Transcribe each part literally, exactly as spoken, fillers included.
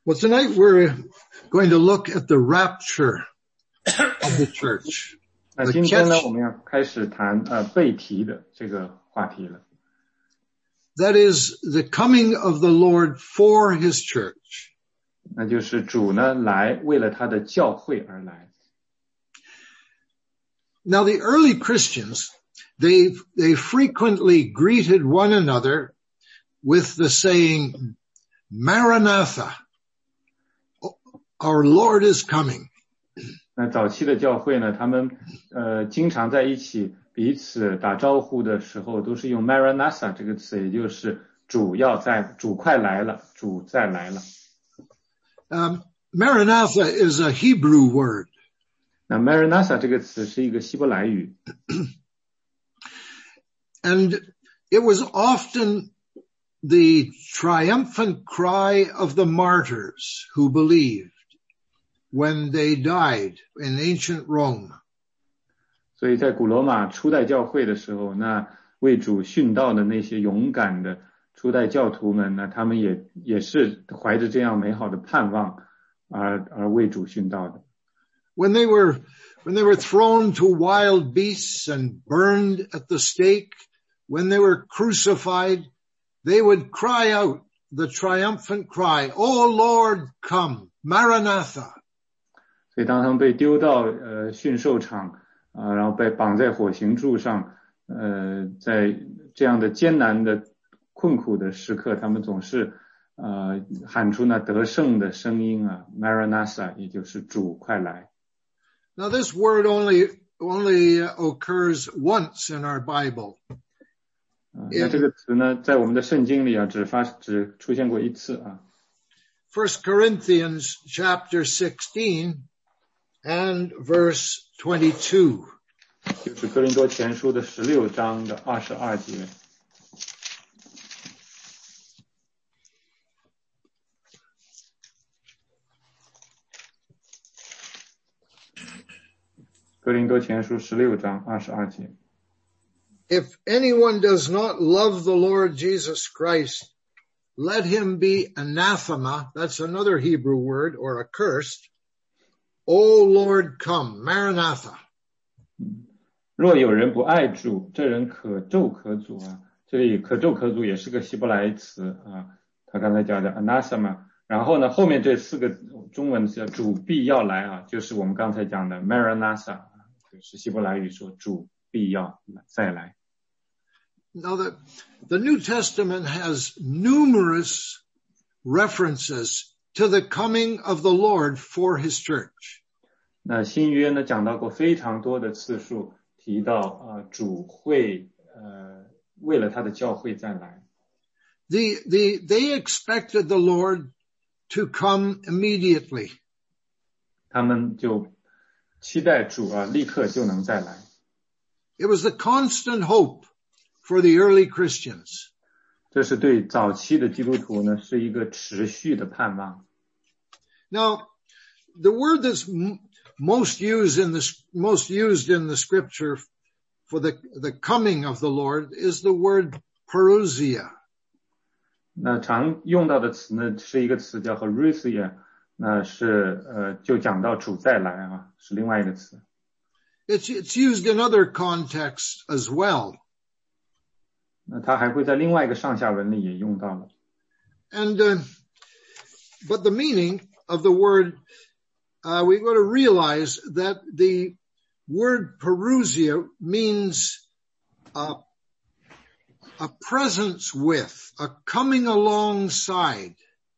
Well, tonight we're going to look at the rapture of the church. 那今天呢，我们要开始谈呃被提的这个话题了。 That is the coming of the Lord for His church. 那就是主呢来为了他的教会而来。 Now the early Christians, they they frequently greeted one another with the saying, Maranatha, our Lord is coming. 那早期的教会呢，他们呃经常在一起彼此打招呼的时候，都是用 Maranatha 这个词，也就是主要在，主快来了，主再来了。 Um, Maranatha is a Hebrew word. 那 Maranatha 这个词是一个希伯来语。 And it was often the triumphant cry of the martyrs who believed when they died in ancient Rome. 所以在古罗马初代教会的时候，那为主殉道的那些勇敢的初代教徒们呢，他们也也是怀着这样美好的盼望而而为主殉道的。 When they were when they were thrown to wild beasts and burned at the stake, when they were crucified, they would cry out the triumphant cry, "O Lord, come, Maranatha." 所以当他们被丢到呃驯兽场啊、呃，然后被绑在火刑柱上，呃，在这样的艰难的困苦的时刻，他们总是呃喊出那得胜的声音啊 ，Maranatha， 也就是主快来。 Now this word only only occurs once in our Bible. 啊，那这个词呢，在我们的圣经里啊，只发只出现过一次啊。 First Corinthians chapter sixteen and verse twenty-two. 就是哥林多前书的十六章的二十二节。哥林多前书十六章二十二节。 If anyone does not love the Lord Jesus Christ, let him be anathema. That's another Hebrew word, or accursed. O Lord, come, Maranatha. 若有人不爱主，这人可咒可诅啊！这里可咒可诅也是个希伯来词啊，他刚才讲的 anathema， 然后呢，后面这四个中文叫主必要来啊，就是我们刚才讲的 Maranatha， 就是希伯来语说主必要再来。 Now the, the New Testament has numerous references to the coming of the Lord for His church. 那新约呢，讲到过非常多的次数，提到啊、呃，主会呃为了他的教会再来。 The the they expected the Lord to come immediately. 他们就期待主啊，立刻就能再来。 It was the constant hope for the early Christians. 这是对早期的基督徒呢，是一个持续的盼望。 Now, the word that's most used in the most used in the scripture for the the coming of the Lord is the word parousia. 那常用到的词呢，是一个词叫 parousia， 那是呃就讲到主再来啊，是另外一个词。 It's it's used in other contexts as well. 那它还会在另外一个上下文里也用到了。 And uh, but the meaning of the word, uh, we've got to realize that the word parousia means uh, a presence with, a coming alongside.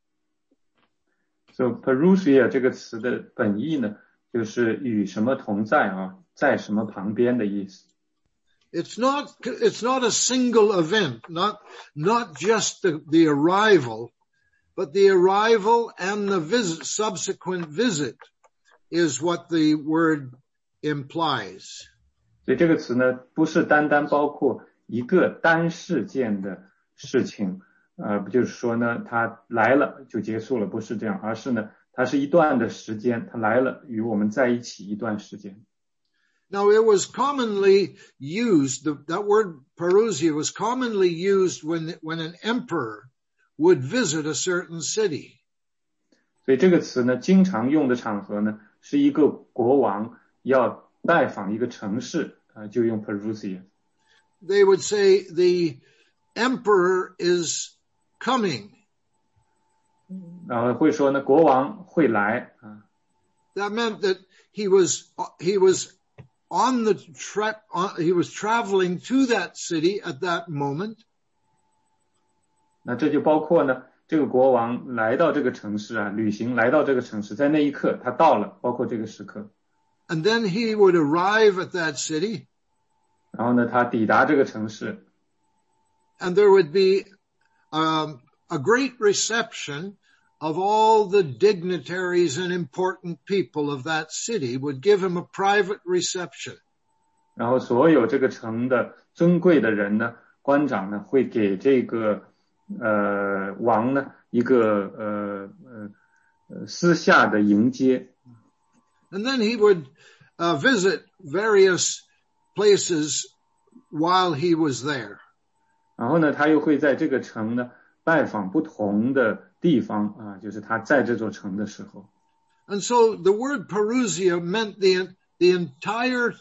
So parousia 这个词的本意呢，就是与什么同在啊，在什么旁边的意思。 It's not, it's not a single event, not, not just the, the arrival, but the arrival and the visit, subsequent visit is what the word implies. 所以这个词呢，不是单单包括一个单事件的事情，呃，不就是说呢，它来了就结束了，不是这样，而是呢，它是一段的时间，它来了与我们在一起一段时间。 Now, it was commonly used, the, that word parousia was commonly used when, when an emperor would visit a certain city. 所以这个词呢，经常用的场合呢，是一个国王要拜访一个城市啊，就用 Parousia。 They would say the emperor is coming. 然后会说呢，国王会来啊。 That meant that he was he was on the tra- on, he was traveling to that city at that moment. 那这就包括呢，这个国王来到这个城市啊，旅行来到这个城市，在那一刻他到了，包括这个时刻。 And then he would arrive at that city. 然后呢，他抵达这个城市。 And there would be um, a great reception of all the dignitaries and important people of that city would give him a private reception. 然后所有这个城的尊贵的人呢，官长呢，会给这个呃王呢一个呃呃呃私下的迎接。 And then he would uh, visit various places while he was there. 然后呢，他又会在这个城呢拜访不同的地方啊，就是他在这座城的时候。 And so the word Parousia meant the the entire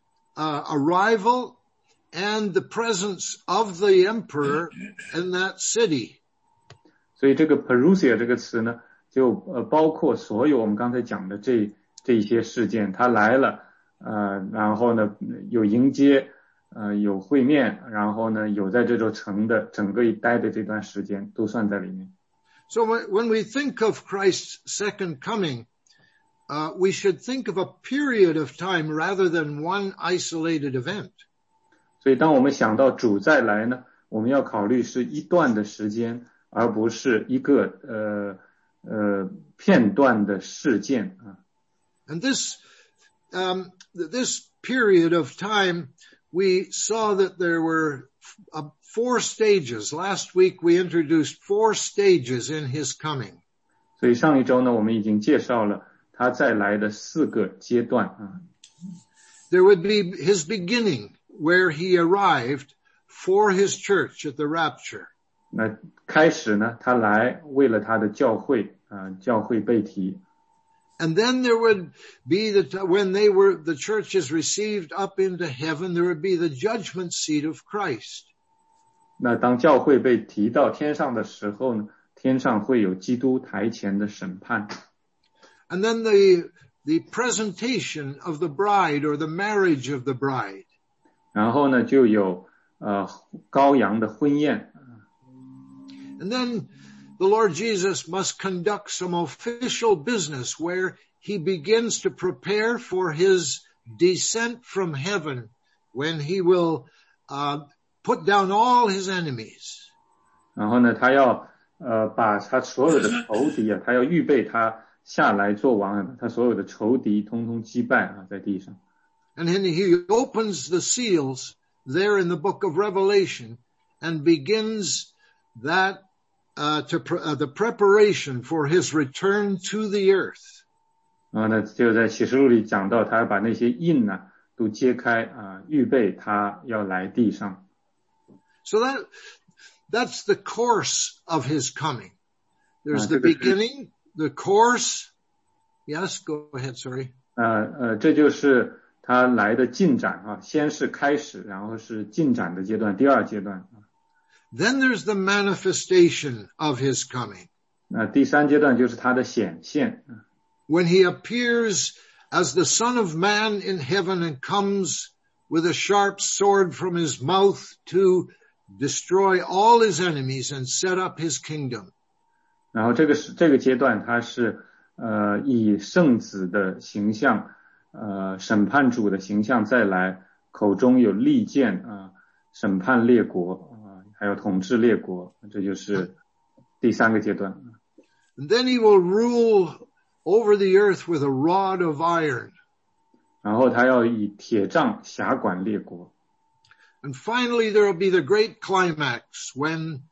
uh, arrival and the presence of the emperor in that city. 所以这个 Parousia 这个词呢，就呃包括所有我们刚才讲的这这一些事件，他来了，呃，然后呢有迎接。呃，有会面，然后呢，有在这座城的整个一待的这段时间都算在里面。 So when we think of Christ's second coming, uh, we should think of a period of time rather than one isolated event. 所以当我们想到主再来呢，我们要考虑是一段的时间，而不是一个呃呃片段的事件啊。 And this um, this period of time. We saw that there were uh, four stages. Last week we introduced four stages in his coming. 所以上一周呢，我们已经介绍了他再来的四个阶段啊。 There would be his beginning, where he arrived for his church at the rapture. 那开始呢，他来为了他的教会啊，教会被提。 And then there would be the, when they were, the church is received up into heaven, there would be the judgment seat of Christ. 那当教会被提到天上的时候呢，天上会有基督台前的审判。 And then the, the presentation of the bride or the marriage of the bride. 然后呢，就有呃羔羊的婚宴。 And then the Lord Jesus must conduct some official business where he begins to prepare for his descent from heaven when he will uh, put down all his enemies. 然后呢，他要呃把他所有的仇敌啊，他要预备他下来做王，他所有的仇敌通通击败啊，在地上。 And then he opens the seals there in the book of Revelation and begins that Uh, to pre- uh, the preparation for his return to the earth. 然后呢，就在启示录里讲到，他要把那些印呢、啊、都揭开啊，预备他要来地上。 So that that's the course of his coming. There's the beginning, the course. Yes, go ahead. Sorry. 呃呃，这就是他来的进展啊，先是开始，然后是进展的阶段，第二阶段。 Then there's the manifestation of his coming. 那第三阶段就是他的显现。 When he appears as the Son of Man in heaven and comes with a sharp sword from his mouth to destroy all his enemies and set up his kingdom. 然后这个是这个阶段，他是呃以圣子的形象，呃审判主的形象再来，口中有利剑啊、呃，审判列国。还有统治列国，这就是第三个阶段。 And then he will rule over the earth with a rod of iron. 然后他要以铁杖辖管列国。 And finally there will be the great climax when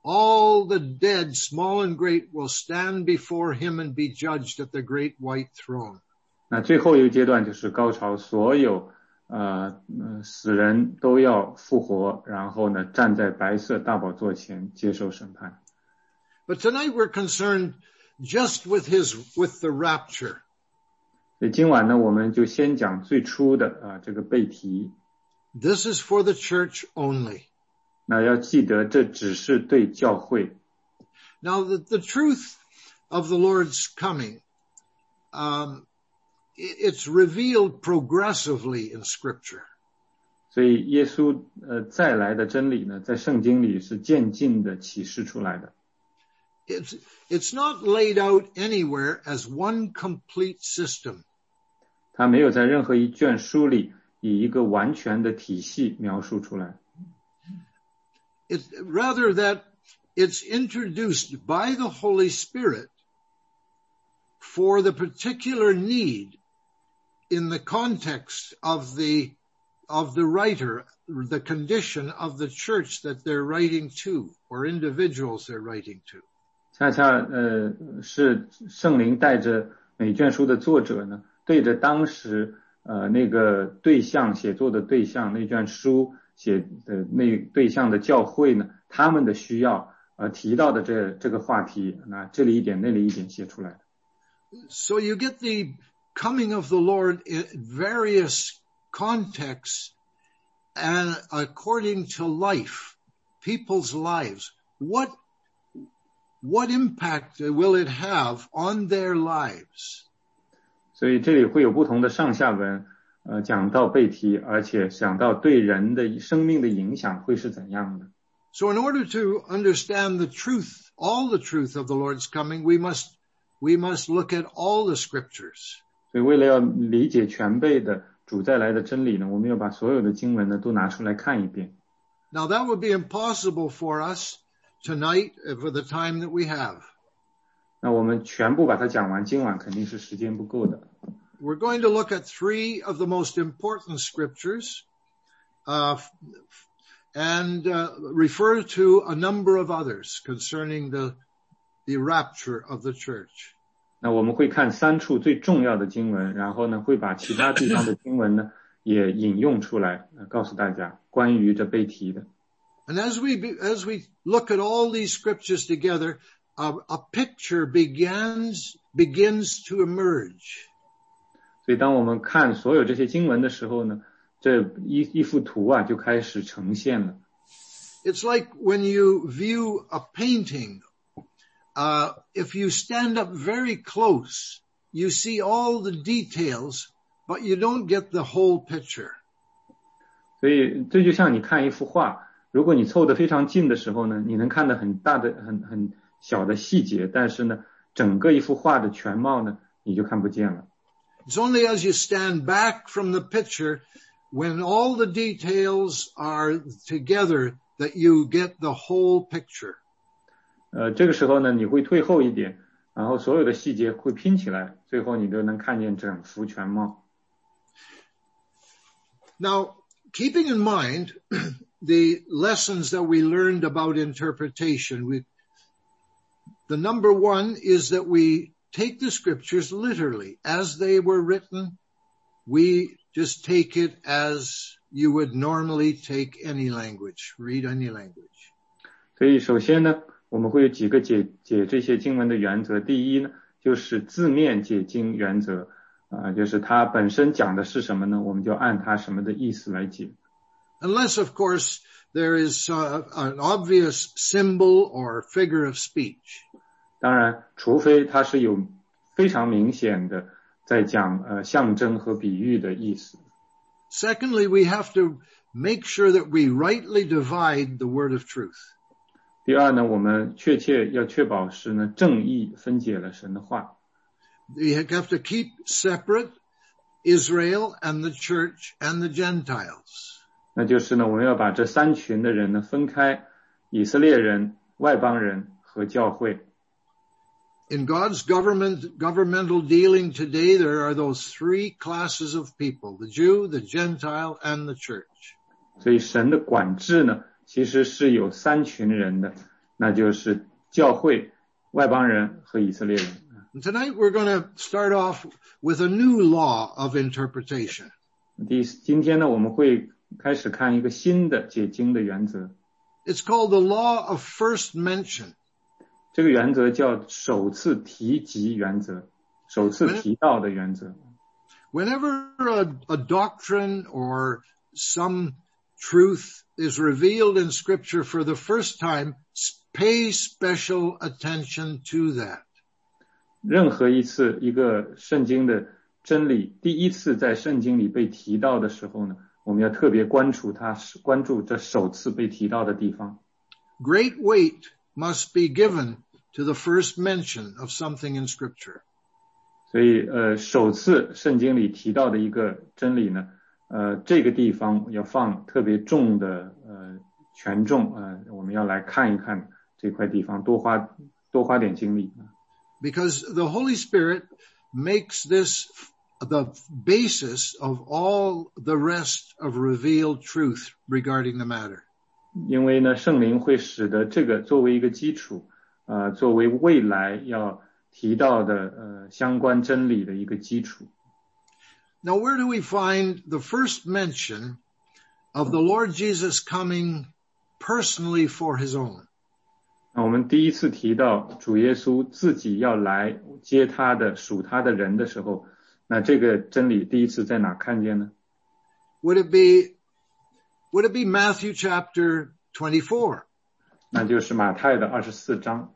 all the dead, small and great, will stand before him and be judged at the great white throne. 那最后一个阶段就是高潮，所有呃，死人都要复活，然后呢，站在白色大宝座前接受审判。 But tonight we're concerned just with his, with the rapture. 所以今晚呢，我们就先讲最初的啊这个背题。 This is for the church only. 那要记得，这只是对教会。 Now, the, the truth of the Lord's coming, um, it's revealed progressively in Scripture. 所以耶稣呃再来的真理呢，在圣经里是渐进的启示出来的。 It's, it's not laid out anywhere as one complete system. 它没有在任何一卷书里以一个完全的体系描述出来。 It, rather that it's introduced by the Holy Spirit for the particular need in the context of the of the writer, the condition of the church that they're writing to, or individuals they're writing to. 恰恰呃是圣灵带着每卷书的作者呢，对着当时呃那个对象写作的对象，那卷书写的那对象的教会呢，他们的需要而提到的这这个话题，那这里一点那里一点写出来。 So you get the coming of the Lord in various contexts and according to life, people's lives. What, what impact will it have on their lives? 所以这里会有不同的上下文，呃，讲到背题，而且讲到对人的生命的影响会是怎样的。 So in order to understand the truth, all the truth of the Lord's coming, we must, we must look at all the scriptures. 所以为了要理解全备的主再来的真理呢，我们要把所有的经文呢都拿出来看一遍。 Now that would be impossible for us tonight for the time that we have. 那我们全部把它讲完，今晚肯定是时间不够的。 We're going to look at three of the most important scriptures, uh, and uh, refer to a number of others concerning the, the rapture of the church. 那我们会看三处最重要的经文，然后呢，会把其他地方的经文呢也引用出来，呃、告诉大家关于这背题的。 And as we be, as we look at all these scriptures together, a, a picture begins begins to emerge. 所以当我们看所有这些经文的时候呢，这一一幅图啊就开始呈现了。 It's like when you view a painting. Uh, if you stand up very close, you see all the details, but you don't get the whole picture. 所以这就像你看一幅画，如果你凑得非常近的时候呢，你能看到很大的、很很小的细节，但是呢，整个一幅画的全貌呢，你就看不见了。 It's only as you stand back from the picture, when all the details are together, that you get the whole picture. 呃，这个时候呢，你会退后一点，然后所有的细节会拼起来，最后你就能看见整幅全貌。 Now, keeping in mind the lessons that we learned about interpretation, we, the number one is that we take the scriptures literally. As they were written, we just take it as you would normally take any language, read any language. 所以首先呢，我们会有几个解解这些经文的原则。第一呢，就是字面解经原则，啊、呃，就是它本身讲的是什么呢，我们就按它什么的意思来解。 Unless, of course, there is uh, an obvious symbol or figure of speech. 当然，除非它是有非常明显的在讲呃象征和比喻的意思。 Secondly, we have to make sure that we rightly divide the word of truth. 第二呢，我们确切要确保是呢正义分解了神的话。 We have to keep separate Israel and the church and the Gentiles. 那就是呢，我们要把这三群的人呢分开，以色列人、外邦人和教会。 In God's government, governmental dealing today, there are those three classes of people, the Jew, the Gentile, and the church. 所以神的管制呢，其实是有三群人的，那就是教会、外邦人和以色列人。 And tonight we're going to start off with a new law of interpretation. 第今天呢，我们会开始看一个新的解经的原则。 It's called the law of first mention. 这个原则叫首次提及原则，首次提到的原则。 Whenever a, a doctrine or some truth is revealed in Scripture for the first time, pay special attention to that. 任何一次一个圣经的真理第一次在圣经里被提到的时候呢，我们要特别关注它，关注这首次被提到的地方。 Great weight must be given to the first mention of something in Scripture. 所以呃，首次圣经里提到的一个真理呢，呃，这个地方要放特别重的呃权重，呃，我们要来看一看这块地方，多花多花点精力。 Because the Holy Spirit makes this the basis of all the rest of revealed truth regarding the matter. 因为呢，圣灵会使得这个作为一个基础，呃，作为未来要提到的呃相关真理的一个基础。 Now, where do we find the first mention of the Lord Jesus coming personally for his own? 那我们第一次提到主耶稣自己要来接他的属他的人的时候，那这个真理第一次在哪看见呢？ Would it be would it be Matthew chapter twenty-four? 那就是马太的二十四章。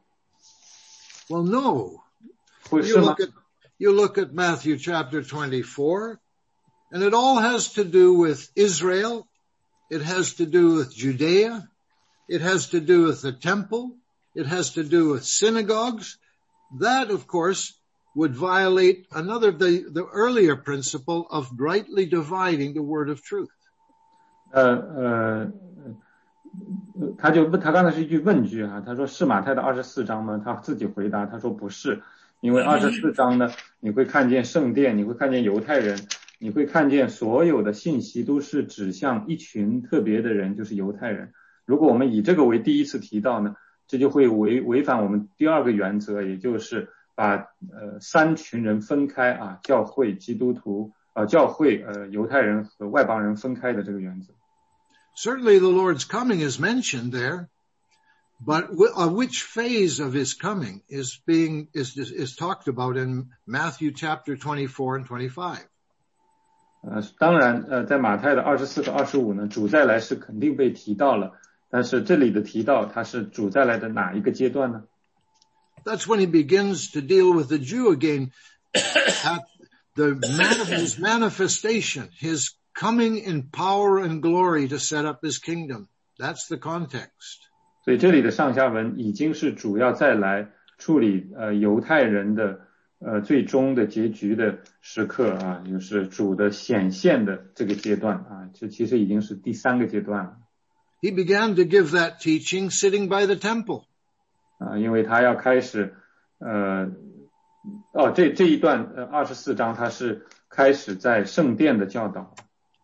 Well, no. 会 You 是吗 look at you look at Matthew chapter twenty-four, and it all has to do with Israel. It has to do with Judea. It has to do with the temple. It has to do with synagogues. That, of course, would violate another, the, the earlier principle of rightly dividing the word of truth. 呃呃，他就他刚才是一句问句啊，他说是马太的二十四章吗？他自己回答，他说不是，因为二十四章呢，你会看见圣殿，你会看见犹太人，你会看见所有的信息都是指向一群特别的人，就是犹太人。如果我们以这个为第一次提到呢，这就会违违反我们第二个原则，也就是把呃三群人分开啊，教会、基督徒、呃教会、呃犹太人和外邦人分开的这个原则。 Certainly the Lord's coming is mentioned there, but uh, which phase of his coming is being is is talked about in Matthew chapter twenty-four and twenty-five. 呃，当然，呃，在马太的二十四和二十五呢，主再来是肯定被提到了。但是这里的提到，它是主再来的哪一个阶段呢？ That's when he begins to deal with the Jew again at the man- his manifestation, his coming in power and glory to set up his kingdom. That's the context. 所以这里的上下文已经是主要再来处理呃犹太人的呃最终的结局的时刻啊，就是主的显现的这个阶段啊，这其实已经是第三个阶段了。 He began to give that teaching sitting by the temple. 啊，因为他要开始，呃，哦，这这一段呃二十四章他是开始在圣殿的教导。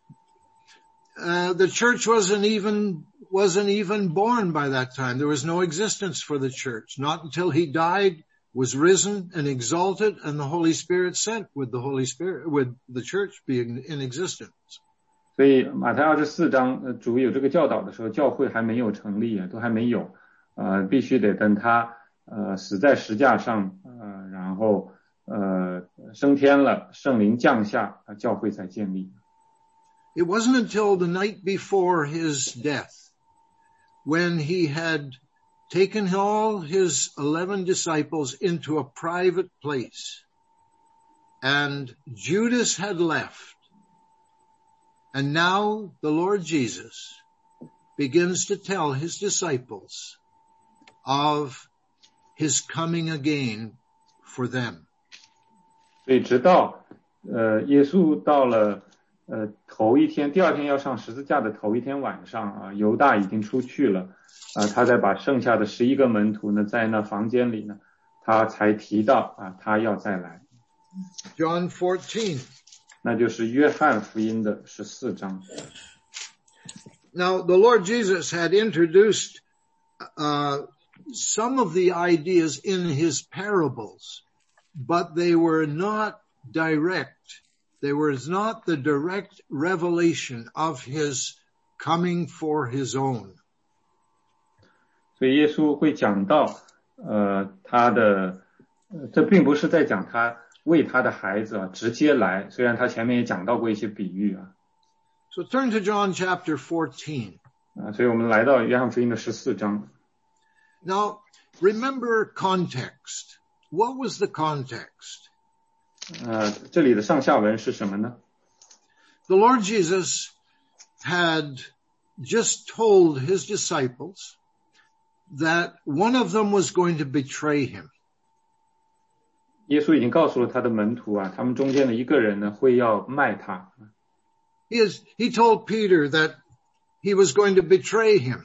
Uh, the church wasn't even wasn't even born by that time. There was no existence for the church. Not until he died, was risen and exalted, and the Holy Spirit sent with the Holy Spirit, with the church being in existence. 所以马太二十四章，呃，主有这个教导的时候，教会还没有成立啊，都还没有，呃，必须得等他呃死在石架上，呃，然后呃升天了，圣灵降下，呃，教会才建立。 It wasn't until the night before his death, when he had taken all his eleven disciples into a private place, and Judas had left. And now the Lord Jesus begins to tell his disciples of his coming again for them. 所以直到呃耶稣到了呃头一天，第二天要上十字架的头一天晚上啊，犹大已经出去了啊，他再把剩下的十一个门徒呢，在那房间里呢，他才提到啊，他要再来。 John fourteen. 那就是约翰福音的十四章。 Now, the Lord Jesus had introduced uh, some of the ideas in his parables, but they were not direct. There was not the direct revelation of his coming for his own. 所以耶稣会讲到， 呃，他的，呃，这并不是在讲他为他的孩子啊直接来，虽然他前面也讲到过一些比喻啊。 So turn to John chapter fourteen. 啊，所以我们来到约翰福音的十四章。 Now, remember context. What was the context? 呃，这里的上下文是什么呢？ The Lord Jesus had just told his disciples that one of them was going to betray him. 耶稣已经告诉了他的门徒啊，他们中间的一个人呢会要卖他。 He is, he told Peter that he was going to betray him.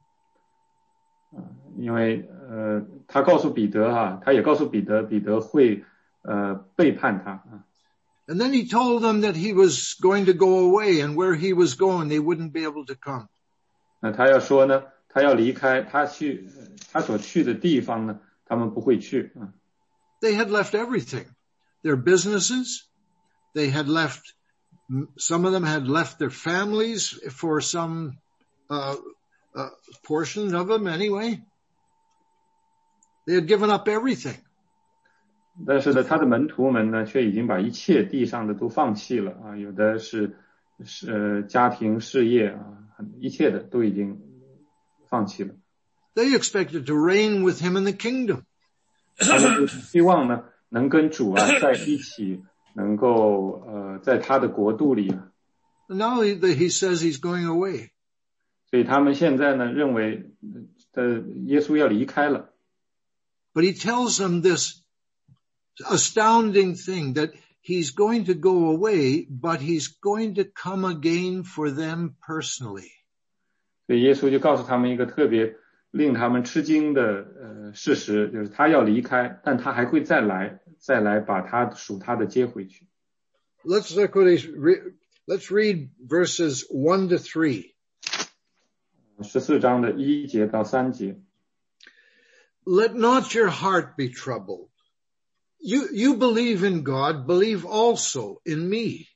因为呃，他告诉彼得啊，他也告诉彼得，彼得会呃背叛他啊。 And then he told them that he was going to go away, and where he was going, they wouldn't be able to come. 那他要说呢，他要离开，他去他所去的地方呢，他们不会去啊。 They had left everything. Their businesses, they had left, some of them had left their families for some uh, uh, portion of them anyway. They had given up everything. 但是呢，他的门徒们呢，却已经把一切地上的都放弃了啊，有的是是、呃、家庭事业啊，一切的都已经放弃了。 They expected to reign with him in the kingdom. 他们就希望呢，能跟主啊在一起，能够呃在他的国度里。 Now he, he says he's going away. 所以他们现在呢，认为呃耶稣要离开了。 But he tells them this astounding thing that he's going to go away, but he's going to come again for them personally. 所以耶稣就告诉他们一个特别令他们吃惊的呃事实，就是他要离开，但他还会再来，再来把他属他的接回去。 Let's look what he's re- let's read verses one to three. 十四章的一节到三节。 Let not your heart be troubled. You, you believe in God, believe also in me.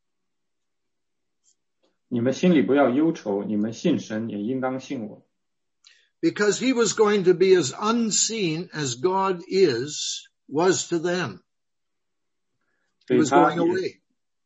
你们心里不要忧愁，你们信神也应当信我。 Because he was going to be as unseen as God is, was to them. He was going away.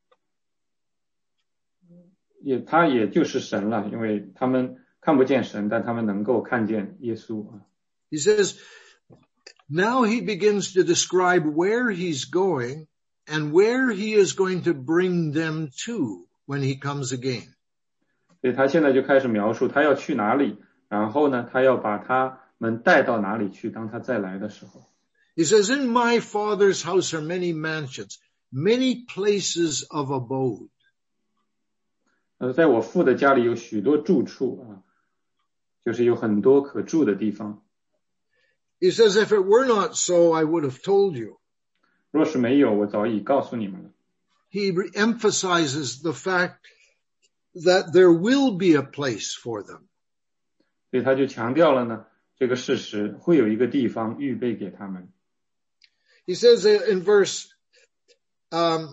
也他也就是神了，因为他们看不见神，但他们能够看见耶稣啊。 He says, now he begins to describe where he's going and where he is going to bring them to when he comes again. 所以他现在就开始描述他要去哪里，然后呢，他要把他们带到哪里去，当他再来的时候。 He says, in my Father's house are many mansions, many places of abode. 呃，在我父的家里有许多住处啊，就是有很多可住的地方。 He says, if it were not so, I would have told you. 若是没有，我早已告诉你们了。 He emphasizes the fact that there will be a place for them. 所以他就强调了呢，这个事实会有一个地方预备给他们。 He says in verse, um,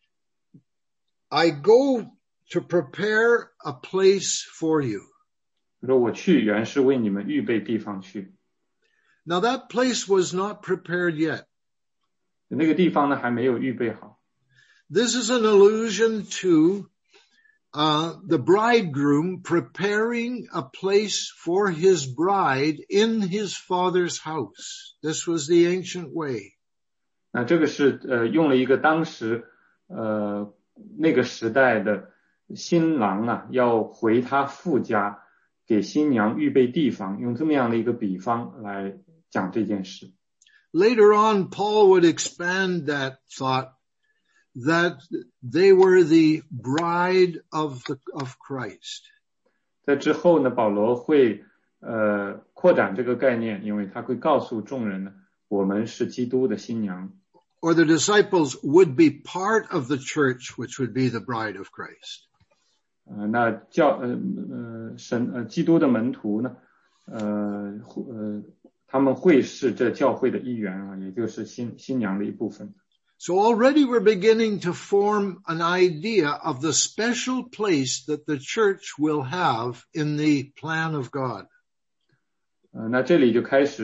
I go to prepare a place for you. 说我去原是为你们预备地方去。 Now that place was not prepared yet. 那个地方呢还没有预备好。 This is an allusion to uh, the bridegroom preparing a place for his bride in his father's house. This was the ancient way. 那这个是呃用了一个当时呃那个时代的新郎啊，要回他父家给新娘预备地方，用这么样的一个比方来讲这件事。 Later on, Paul would expand that thought that they were the bride of the of Christ. 在之后呢，保罗会呃扩展这个概念，因为他会告诉众人呢，我们是基督的新娘。 Or the disciples would be part of the church, which would be the bride of Christ. 呃，那教呃呃神呃基督的门徒呢，呃呃他们会是这教会的一员啊，也就是新新娘的一部分。 So already we're beginning to form an idea of the special place that the church will have in the plan of God. 呃，那这里就开始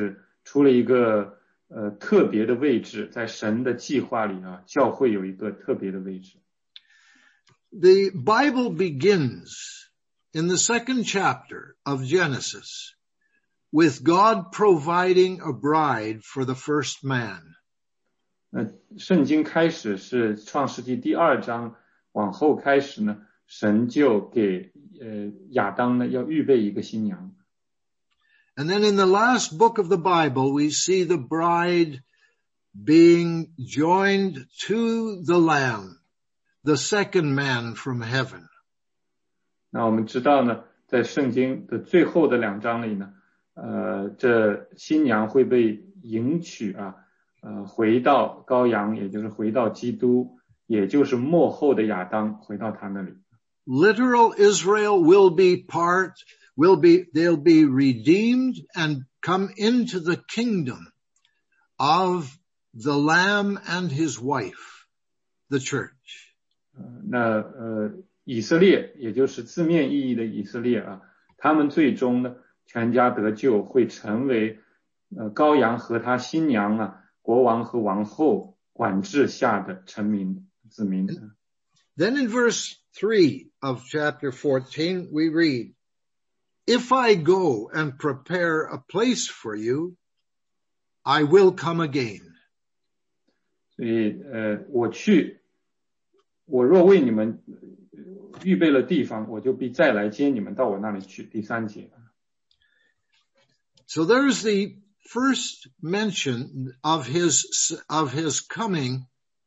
出了一个呃特别的位置，在神的计划里啊，教会有一个特别的位置。 The Bible begins in the second chapter of Genesis with God providing a bride for the first man. 那圣经开始是创世纪第二章，往后开始呢，神就给呃亚当呢要预备一个新娘。 And then in the last book of the Bible, we see the bride being joined to the Lamb, the second man from heaven. 那我们知道呢，在圣经的最后的两章里呢，呃，这新娘会被迎娶啊，呃，回到羔羊，也就是回到基督，也就是末后的亚当，回到他那里。 Literal Israel will be part, will be, they'll be redeemed and come into the kingdom of the Lamb and his wife, the church. 呃那呃，以色列，也就是字面意义的以色列啊，他们最终呢，全家得救，会成为呃羔羊和他新娘啊，国王和王后管制下的臣民子民。 Then in verse three of chapter fourteen, we read, If I go and prepare a place for you, I will come again. 所以呃，我去，我若为你们预备了地方，我就必再来接你们到我那里去。第三节。 So there's the first mention of his, of his coming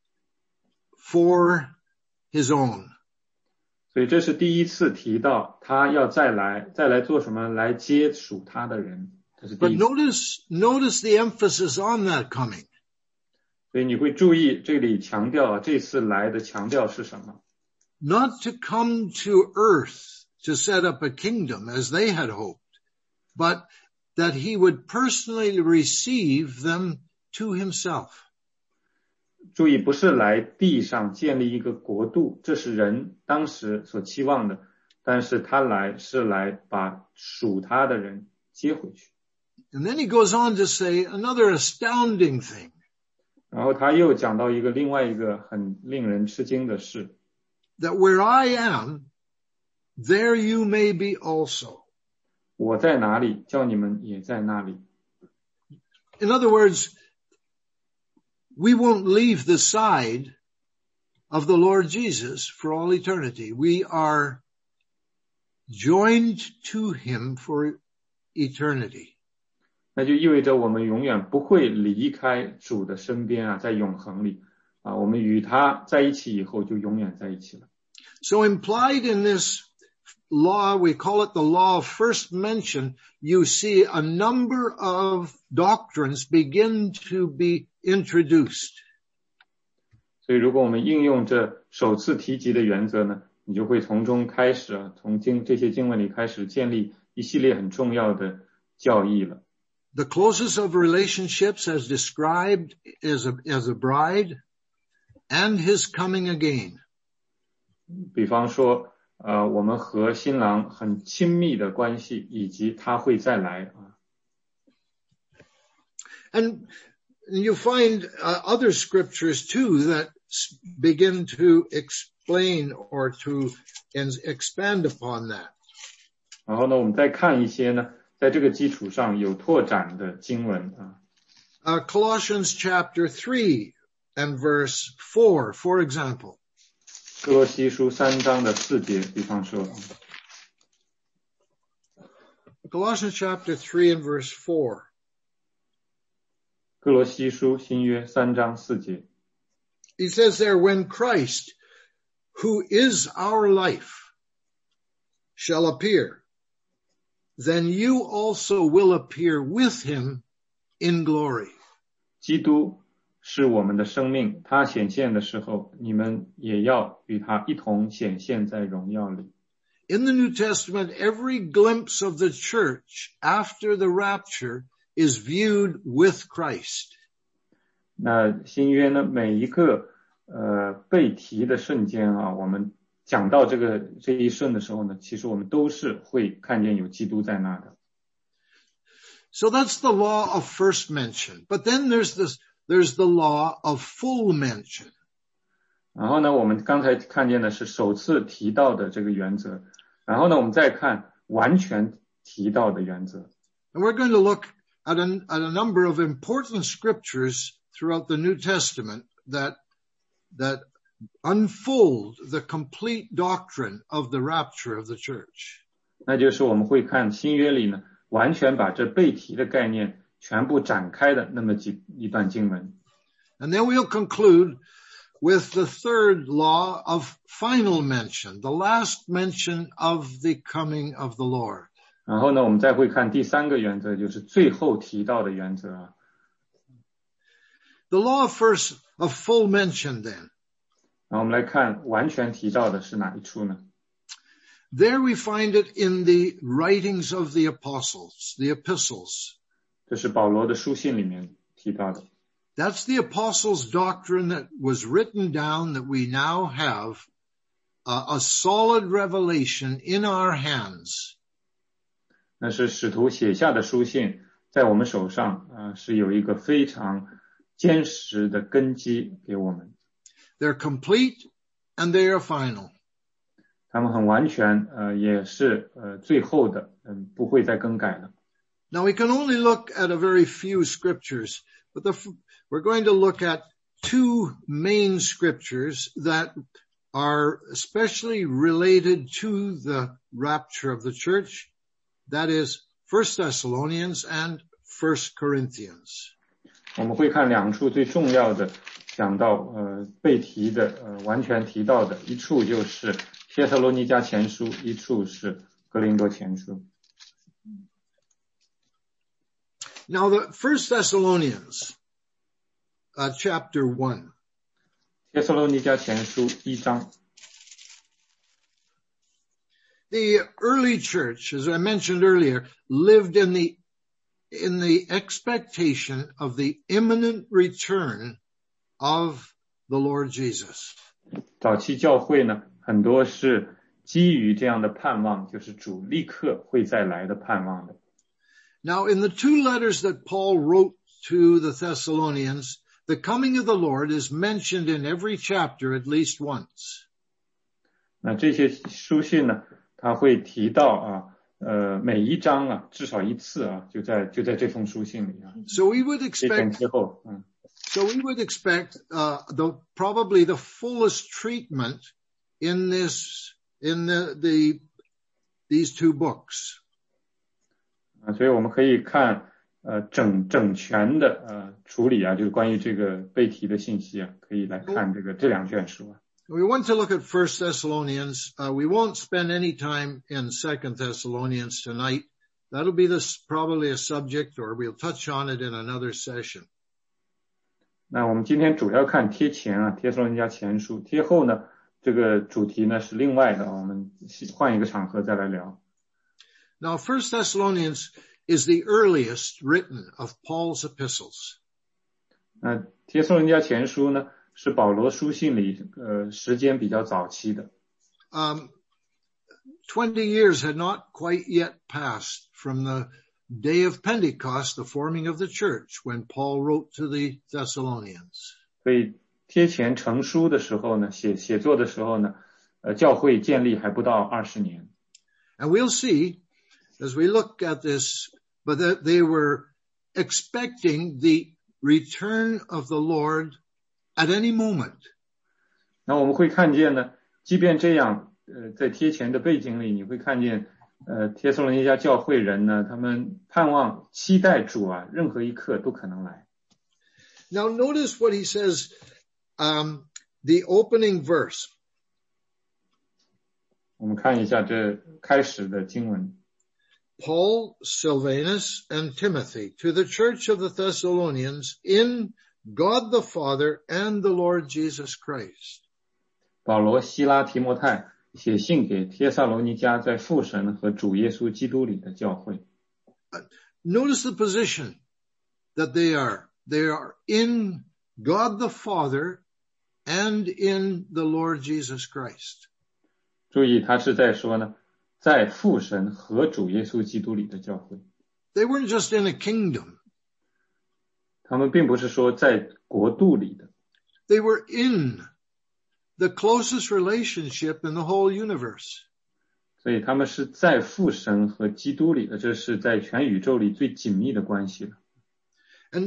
for his own. 所以这是第一次提到他要再来，再来做什么？来接属他的人。这是第 But 一次。 notice, notice the emphasis on that coming. 所以你会注意这里强调啊，这次来的强调是什么？ Not to come to earth to set up a kingdom as they had hoped, but that he would personally receive them to himself. 注意，不是来地上建立一个国度，这是人当时所期望的，但是他来是来把属他的人接回去。 And then he goes on to say another astounding thing. 然后他又讲到一个另外一个很令人吃惊的事， That where I am, there you may be also. 我在哪里，叫你们也在那里。 In other words, we won't leave the side of the Lord Jesus for all eternity. We are joined to him for eternity. 那就意味着我们永远不会离开主的身边啊，在永恒里啊，我们与他在一起以后就永远在一起了。 So implied in this law, we call it the law of first mention, you see a number of doctrines begin to be introduced. 所以如果我们应用这首次提及的原则呢，你就会从中开始啊，从经这些经文里开始建立一系列很重要的教义了。 The closest of relationships as described as a, as a bride and his coming again. 比方说，呃，我们和新郎很亲密的关系，以及他会再来啊。 And you find uh, other scriptures too that begin to explain or to expand upon that. 然后呢，我们再看一些呢，在这个基础上有拓展的经文啊。 Uh, Colossians chapter three and verse four, for example. 哥罗西书三章的四节，比方说， Colossians chapter three and verse four. 哥罗西书新约三章四节， He says there, when Christ, who is our life, shall appear, then you also will appear with him in glory. 基督是我们的生命，他显现的时候，你们也要与他一同显现在荣耀里。 In the New Testament, every glimpse of the church after the rapture is viewed with Christ. 那新约呢，每一个呃被提的瞬间啊，我们讲到这个这一瞬的时候呢，其实我们都是会看见有基督在那的。 So that's the law of first mention. But then there's this, there's the law of full mention. 然后呢，我们刚才看见的是首次提到的这个原则。然后呢，我们再看完全提到的原则。 And we're going to look at a, at a number of important scriptures throughout the New Testament that, that unfold the complete doctrine of the rapture of the church. 那就是我们会看新约里呢，完全把这被提的概念全部展开的那么几一段经文。 And then we'll conclude with the third law of final mention, the last mention of the coming of the Lord. 然后呢，我们再会看第三个原则，就是最后提到的原则啊。 The law of first of full mention then. 然后我们来看完全提到的是哪一处呢？ There we find it in the writings of the apostles, the epistles. 这是保罗的书信里面提到的。 That's the apostles' doctrine that was written down that we now have a, a solid revelation in our hands. 那是使徒写下的书信，在我们手上啊、呃，是有一个非常坚实的根基给我们。 They're complete and they are final. 他们很完全，呃，也是呃最后的，嗯，不会再更改的。 Now we can only look at a very few scriptures, but the, we're going to look at two main scriptures that are especially related to the rapture of the church. That is First Thessalonians and First Corinthians. 我们会看两处最重要的讲到呃被提的呃完全提到的，一处就是帖撒罗尼迦前书，一处是哥林多前书。 Now the First Thessalonians, uh, chapter one. 帖撒罗尼迦前书一章。 The early church, as I mentioned earlier, lived in the, in the expectation of the imminent return of the Lord Jesus. 早期教会呢，很多是基于这样的盼望，就是主立刻会再来的盼望的。 Now, in the two letters that Paul wrote to the Thessalonians, the coming of the Lord is mentioned in every chapter at least once. 那这些书信呢，他会提到啊，呃，每一章啊，至少一次啊，就在就在这封书信里啊。 So we would 之前 expect, 之后，嗯。 so we would expect uh, the probably the fullest treatment in this in the the these two books. 啊，所以我们可以看呃整整全的呃处理啊，就是关于这个被提的信息啊，可以来看这个这两卷书啊。 We want to look at First Thessalonians. Uh, we won't spend any time in Second Thessalonians tonight. That'll be this probably a subject, or we'll touch on it in another session. 那我们今天主要看贴前啊，帖撒罗尼迦前书，贴后呢，这个主题呢是另外的，我们换一个场合再来聊。 Now, First Thessalonians is the earliest written of Paul's epistles. 那帖撒罗尼迦前书呢，是保罗书信里呃时间比较早期的。 Um, twenty years had not quite yet passed from the day of Pentecost, the forming of the church, when Paul wrote to the Thessalonians. 所以贴前成书的时候呢，写写作的时候呢，呃，教会建立还不到二十年。 And we'll see as we look at this, but that they were expecting the return of the Lord at any moment. 那我们会看见呢，即便这样，呃，在贴前的背景里，你会看见，呃，帖撒罗尼迦教会人呢，他们盼望、期待主啊，任何一刻都可能来。 Now notice what he says, um, the opening verse. 我们看一下这开始的经文。 Paul, Silvanus, and Timothy to the church of the Thessalonians in God the Father and the Lord Jesus Christ. 保罗、希拉、提摩太写信给帖撒罗尼迦在父神和主耶稣基督里的教会。 Notice the position that they are. They are in God the Father and in the Lord Jesus Christ. 注意，他是在说呢，在父神和主耶稣基督里的教会。 they weren't just in a kingdom. 他们并不是说在国度里的。 They were in the closest relationship in the whole universe. 所以他们是在父神和基督里的，这是在全宇宙里最紧密的关系了。 And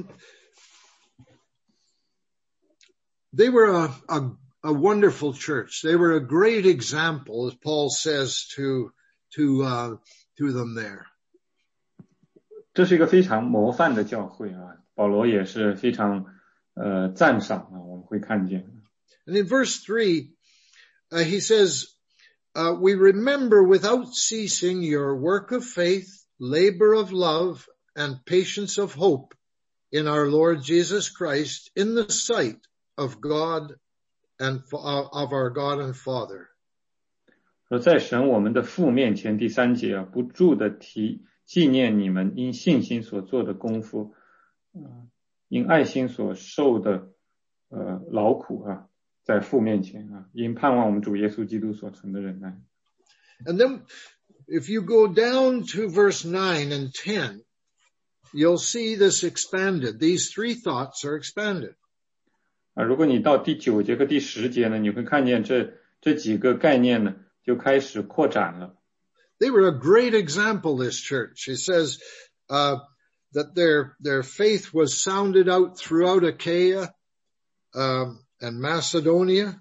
they were a, a, a wonderful church. They were a great example, as Paul says to, to, uh, to them there. 这是一个非常模范的教会啊，保罗也是非常呃赞赏啊，我们会看见。 And in verse three, uh, he says, uh, we remember without ceasing your work of faith, labor of love, and patience of hope in our Lord Jesus Christ in the sight of God and of our God and Father. 说在神我们的父面前，第三节啊，不住的提纪念你们因信心所做的功夫，呃，因爱心所受的呃劳苦啊，在父面前啊，因盼望我们主耶稣基督所存的忍耐。 And then, if you go down to verse nine and ten, you'll see this expanded. These three thoughts are expanded. 啊，如果你到第九节和第十节呢，你会看见这这几个概念呢就开始扩展了。 They were a great example, this church. It says uh, that their their faith was sounded out throughout Achaia um, and Macedonia.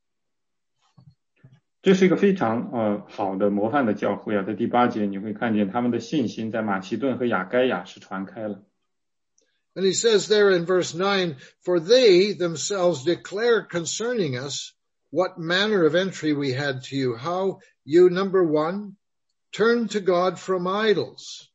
这是一个非常呃好的模范的教会啊，在第八节你会看见他们的信心在马其顿和亚该亚是传开了。 And he says there in verse nine, for they themselves declare concerning us what manner of entry we had to you, how you, number one, turned to God from idols.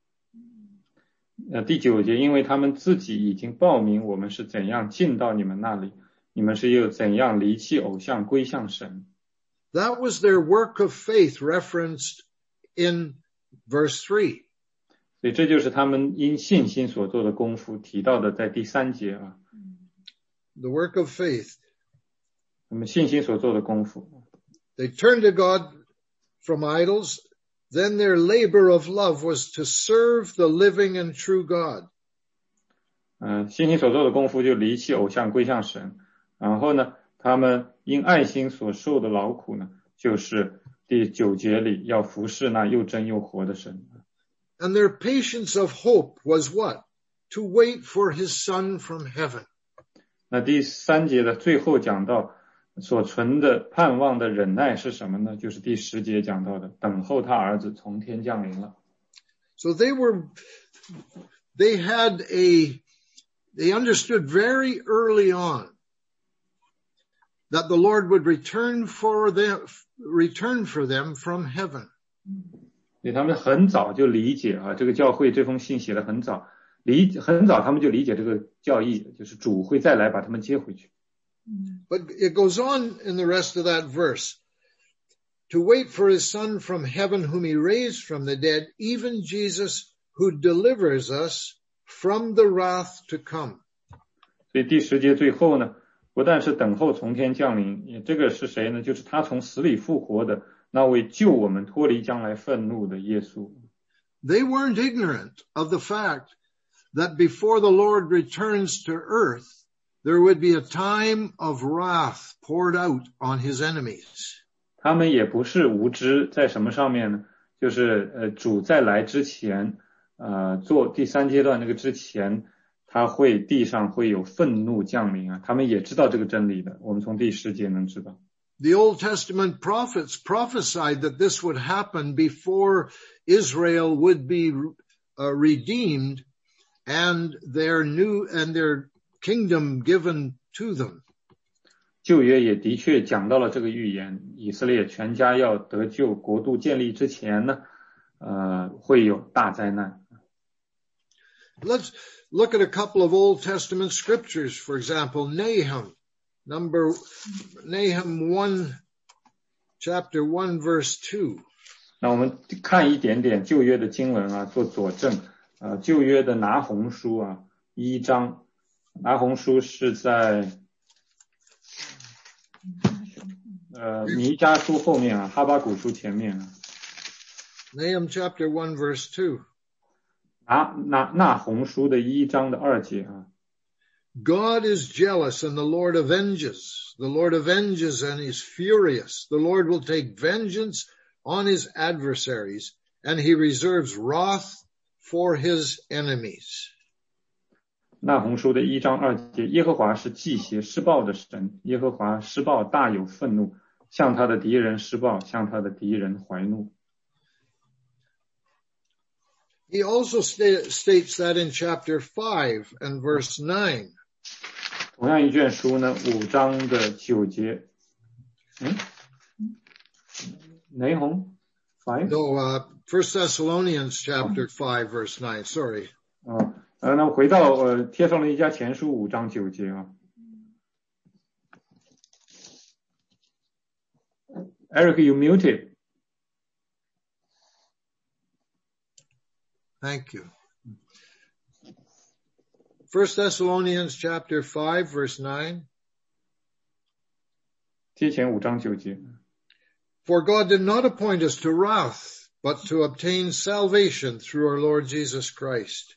呃，第九节，因为他们自己已经报明我们是怎样进到你们那里，你们是又怎样离弃偶像归向神。 That was their work of faith referenced in verse three. 所以这就是他们因信心所做的功夫提到的，在第三节啊。 The work of faith. 他们信心所做的功夫。 They turned to God from idols. Then their labor of love was to serve the living and true God. 嗯、呃，信心所做的功夫就离弃偶像归向神。然后呢，他们因爱心所受的劳苦呢，就是第九节里要服侍那又真又活的神。 And their patience of hope was what? To wait for his son from heaven. 那第三节的最后讲到所存的盼望的忍耐是什么呢？就是第十节讲到的，等候他儿子从天降临了。 So they were, they had a, they understood very early on that the Lord would return for them, return for them from heaven. 所以他们很早就理解啊，这个教会这封信写得很早，理很早他们就理解这个教义，就是主会再来把他们接回去。 But it goes on in the rest of that verse. To wait for his son from heaven whom he raised from the dead, even Jesus who delivers us from the wrath to come. 所以第十节最后呢，不但是等候从天降临，这个是谁呢？就是他从死里复活的那位救我们脱离将来愤怒的耶稣。 They weren't ignorant of the fact that before the Lord returns to earth, there would be a time of wrath poured out on his enemies. 他们也不是无知，在什么上面呢？就是呃，主再来之前，呃，做第三阶段那个之前，他会地上会有愤怒降临啊。他们也知道这个真理的，我们从第十节能知道。 The Old Testament prophets prophesied that this would happen before Israel would be uh, redeemed and their new and their kingdom given to them. 旧约也的确讲到了这个预言，以色列全家要得救，国度建立之前呢，呃，会有大灾难。 Let's look at a couple of Old Testament scriptures. For example, Nahum, number Nahum one, chapter one, verse two. 那我们看一点点旧约的经文啊，做佐证。呃，旧约的拿红书啊，一章，拿红书是在呃弥迦书后面啊，哈巴谷书前面啊。 Nahum chapter one, verse two. 拿拿那红书的一章的二节啊。 God is jealous and the Lord avenges. The Lord avenges and is furious. The Lord will take vengeance on his adversaries and he reserves wrath for his enemies. 那红书的一章二节，耶和华是忌邪施暴的神，耶和华施暴大有愤怒，向他的敌人施暴，向他的敌人怀怒。 He also sta- states that in chapter five and verse nine. 同样一卷书呢，五章的九节，嗯，雷洪 five No, uh, First Thessalonians chapter five verse nine. Sorry. 啊，呃，那回到呃帖撒罗尼迦前书五章九节啊。Eric, you muted. Thank you. First Thessalonians chapter five verse nine. 帖前五章九节。 For God did not appoint us to wrath, but to obtain salvation through our Lord Jesus Christ,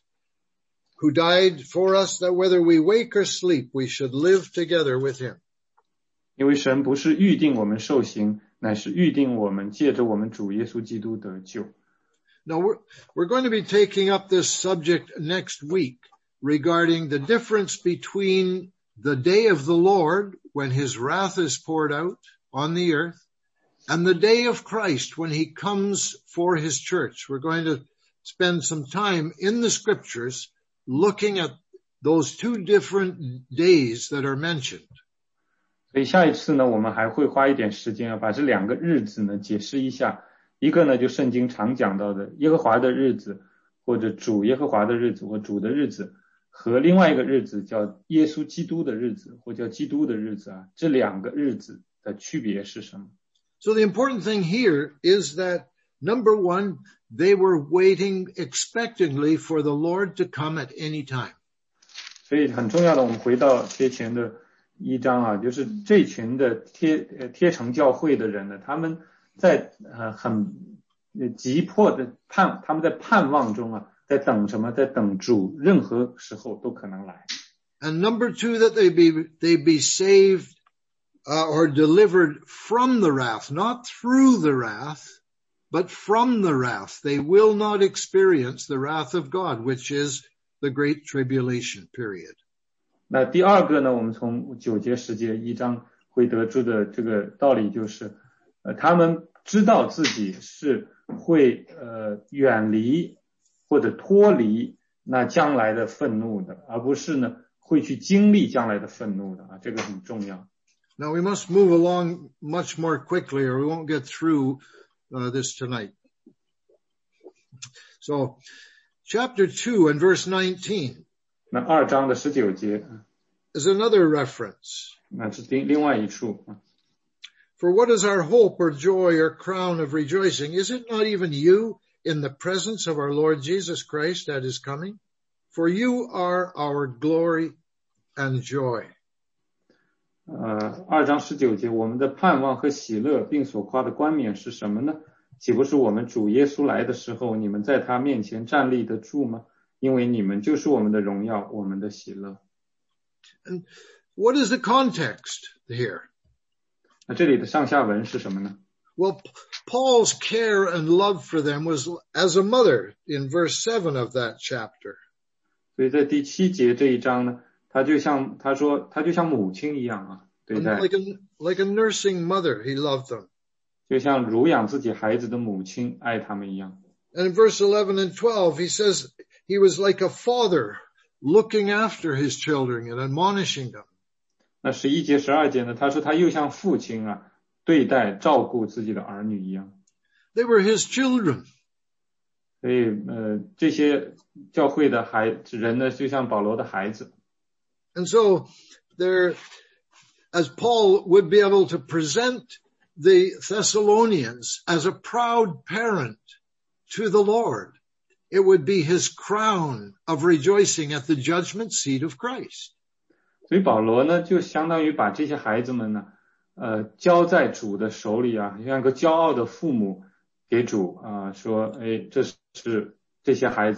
who died for us that whether we wake or sleep, we should live together with him. 因为神不是预定我们受刑，乃是预定我们借着我们主耶稣基督得救。 Now we're, we're going to be taking up this subject next week regarding the difference between the day of the Lord when his wrath is poured out on the earth and the day of Christ when he comes for his church. We're going to spend some time in the scriptures looking at those two different days that are mentioned. 所以下一次呢，我们还会花一点时间啊，把这两个日子呢解释一下。一个呢，就圣经常讲到的耶和华的日子，或者主耶和华的日子，或主的日子，和另外一个日子叫耶稣基督的日子，或叫基督的日子啊，这两个日子的区别是什么？ So the important thing here is that, number one, they were waiting expectantly for the Lord to come at any time. 所以很重要的，我们回到贴前的一章啊，就是这群的贴呃贴城教会的人呢，他们在呃很急迫的盼，他们在盼望中啊，在等什么？在等主，任何时候都可能来。 And number two, that they be they be saved uh, or delivered from the wrath, not through the wrath, but from the wrath. They will not experience the wrath of God, which is the great tribulation period. 那第二个呢，我们从九节十节一章会得出的这个道理就是，呃，他们知道自己是会呃远离或者脱离那将来的愤怒的，而不是呢会去经历将来的愤怒的啊，这个很重要。 Now we must move along much more quickly or we won't get through uh, this tonight. So, chapter two and verse nineteen. 那二章的十九节 is another reference. 那是另另外一处。 For what is our hope or joy or crown of rejoicing? Is it not even you in the presence of our Lord Jesus Christ at his coming? For you are our glory and joy. 呃，二章十九节，我们的盼望和喜乐，并所夸的冠冕是什么呢？岂不是我们主耶稣来的时候，你们在他面前站立得住吗？因为你们就是我们的荣耀，我们的喜乐。 And what is the context here? 那这里的上下文是什么呢？ Well, Paul's care and love for them was as a mother in verse seven of that chapter. 所以在第七节这一章呢，他就像他说，他就像母亲一样啊，对待， Like a, like a nursing mother, he loved them. 就像乳养自己孩子的母亲爱他们一样。 And in verse eleven and twelve, he says he was like a father looking after his children and admonishing them. 那十一节、十二节呢？他说他又像父亲啊，对待照顾自己的儿女一样。 They were his children. 所以呃，这些教会的孩人呢，就像保罗的孩子。 And so there, as Paul would be able to present the Thessalonians as a proud parent to the Lord, it would be his crown of rejoicing at the judgment seat of Christ. 所以保罗呢，就相当于把这些孩子们呢，呃，交在主的手里啊，像个骄傲的父母给主啊、呃、说，哎，这是这些孩子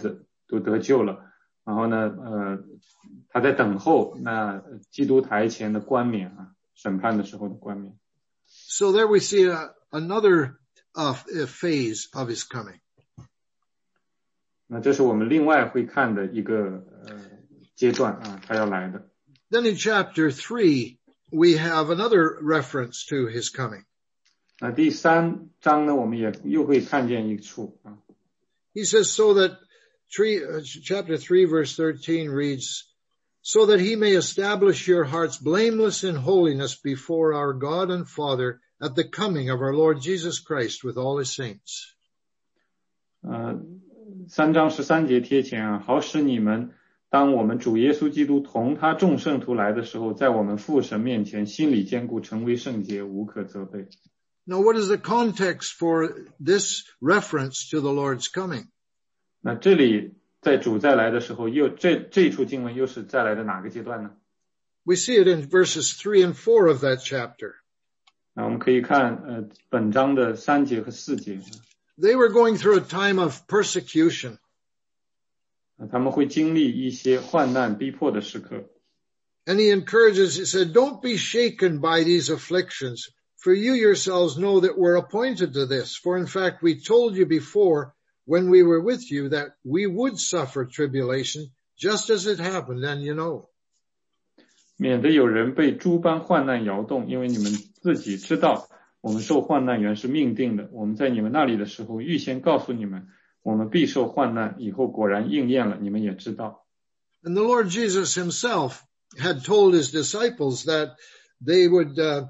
都得救了。然后呢，呃，他在等候那基督台前的冠冕啊，审判的时候的冠冕。 So there we see a, another uh, phase of his coming. 那这是我们另外会看的一个呃阶段啊，他要来的。 Then in chapter three, we have another reference to his coming. 那第三章呢，我们也又会看见一处啊。 He says, so that three, uh, chapter three, verse thirteen reads, so that he may establish your hearts blameless in holiness before our God and Father at the coming of our Lord Jesus Christ with all his saints. 呃，三章十三节贴前啊，好使你们当我们主耶稣基督同他众圣徒来的时候，在我们父神面前心里坚固，成为圣洁，无可责备。 Now, what is the context for this reference to the Lord's coming? 那这里在主再来的时候，又这这一处经文又是再来的哪个阶段呢？ We see it in verses three and four of that chapter. 那我们可以看呃本章的三节和四节。 They were going through a time of persecution. 他们会经历一些患难逼迫的时刻。 And he encourages, he said, don't be shaken by these afflictions, for you yourselves know that we're appointed to this. For in fact, we told you before when we were with you that we would suffer tribulation, just as it happened, and you know. 免得有人被诸般患难摇动，因为你们自己知道，我们受患难原是命定的。我们在你们那里的时候，预先告诉你们，我们必受患难，以后果然应验了，你们也知道。 And the Lord Jesus himself had told his disciples that they would, uh,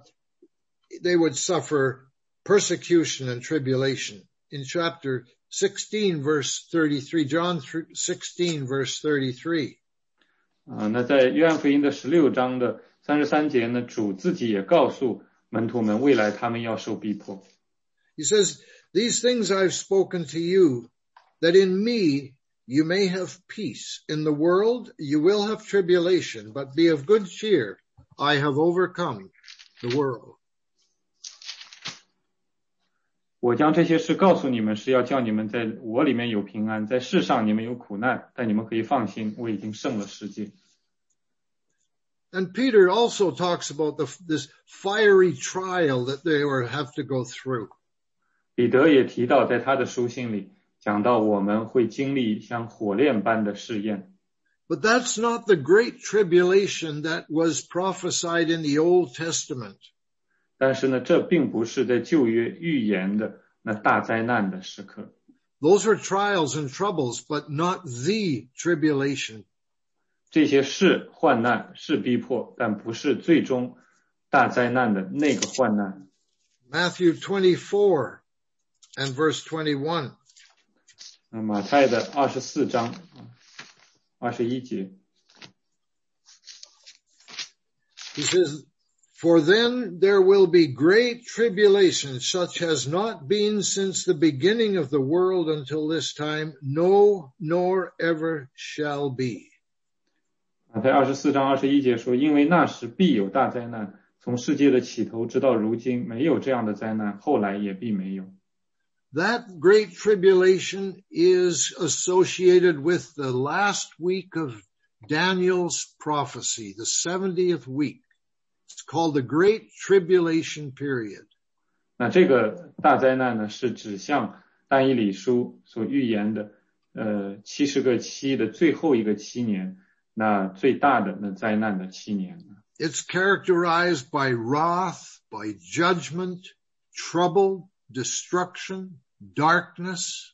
they would suffer persecution and tribulation. In chapter sixteen, verse thirty-three, John sixteen, verse thirty-three. 啊，那在约翰福音的十六章的三十三节呢，主自己也告诉门徒们，未来他们要受逼迫。 He says, these things I've spoken to you, that in me you may have peace. In the world you will have tribulation, but be of good cheer. I have overcome the world. 我将这些事告诉你们，是要叫你们在我里面有平安，在世上你们有苦难，但你们可以放心，我已经胜了世界。 And Peter also talks about the, this fiery trial that they will have to go through. 彼得也提到，在他的书信里讲到，我们会经历像火炼般的试验。 But that's not the great tribulation that was prophesied in the Old Testament. 但是呢，这并不是在旧约预言的那大灾难的时刻。 Those were trials and troubles, but not the tribulation. 这些是患难，是逼迫，但不是最终大灾难的那个患难。 Matthew twenty-four and verse twenty-one. 马太的二十四章二十一节。 He says, for then there will be great tribulation, such has not been since the beginning of the world until this time, no, nor ever shall be. 马太二十四章二十一节说，因为那时必有大灾难，从世界的起头直到如今，没有这样的灾难，后来也必没有。 That great tribulation is associated with the last week of Daniel's prophecy, the seventieth week. It's called the Great Tribulation Period. 那这个大灾难呢，是指向但以理书所预言的，呃，七十个期的最后一个七年，那最大的那灾难的七年。 It's characterized by wrath, by judgment, trouble, destruction, darkness.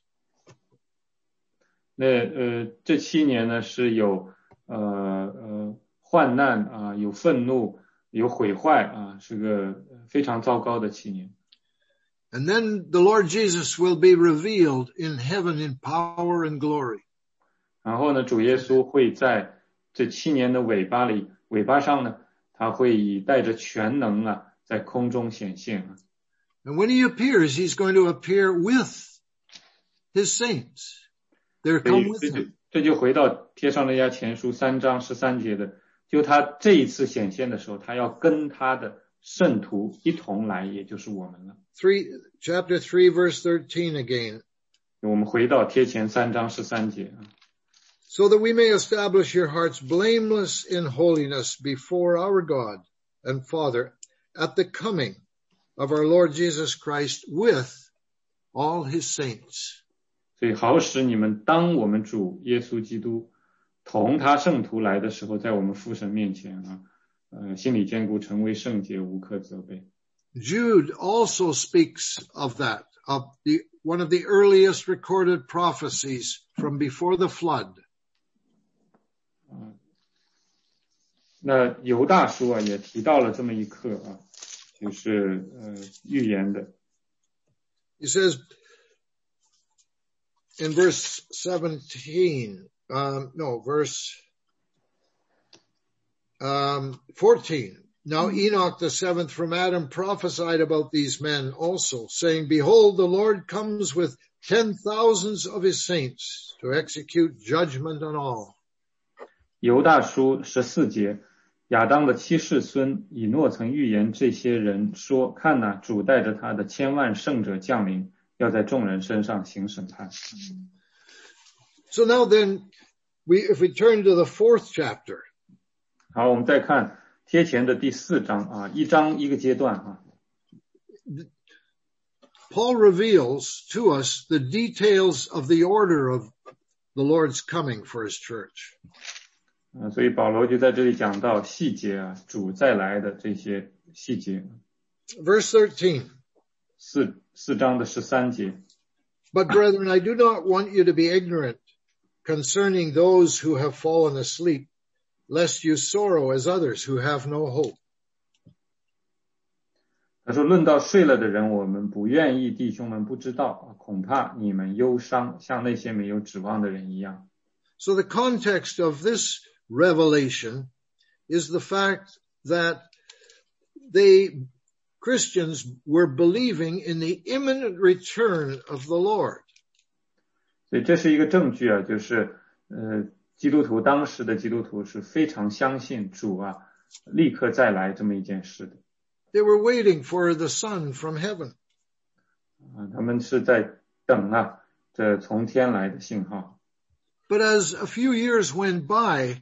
那呃，这七年呢是有呃呃患难啊，有愤怒，有毁坏啊，是个非常糟糕的七年。 And then the Lord Jesus will be revealed in heaven in power and glory. 然后呢，主耶稣会在这七年的尾巴里，尾巴上呢，他会以带着全能啊，在空中显现啊。 And when he appears, he's going to appear with his saints. They're come with him. 这就回到帖撒罗尼迦前书三章十三节的，就他这一次显现的时候，他要跟他的圣徒一同来，也就是我们了。 Three, chapter three, verse thirteen again. 我们回到帖前三章十三节啊。 so that we may establish your hearts blameless in holiness before our God and Father at the coming of our Lord Jesus Christ with all his saints. 所以好使你们当我们主耶稣基督同他圣徒来的时候，在我们父神面前啊，呃，心里坚固，成为圣洁，无可责备。 Jude also speaks of that, of the one of the earliest recorded prophecies from before the flood. 啊，那犹大书啊也提到了这么一课啊，就是呃预言的。 He says in verse seventeen, um, no, verse um, fourteen. Now Enoch the seventh from Adam prophesied about these men also, saying, Behold, the Lord comes with ten thousands of his saints to execute judgment on all. 犹大书十四节，亚当的七世孙以诺曾预言这些人说：看哪，主带着他的千万圣者降临，要在众人身上行审判。 So now then, we if we turn to the fourth chapter. 好，我们再看贴前的第四章啊，一章一个阶段啊。 Paul reveals to us the details of the order of the Lord's coming for his church. 啊，所以保罗就在这里讲到细节啊，主再来的这些细节。 Verse thirteen. 四四章的十三节。 But brethren, I do not want you to be ignorant concerning those who have fallen asleep, lest you sorrow as others who have no hope. 他说：论到睡了的人，我们不愿意弟兄们不知道，恐怕你们忧伤，像那些没有指望的人一样。 So the context of this revelation is the fact that they, Christians, were believing in the imminent return of the Lord. 所以这是一个证据啊，就是呃，基督徒当时的基督徒是非常相信主啊立刻再来这么一件事的。 They were waiting for the Son from heaven. 啊，他们是在等啊，这从天来的信号。 But as a few years went by,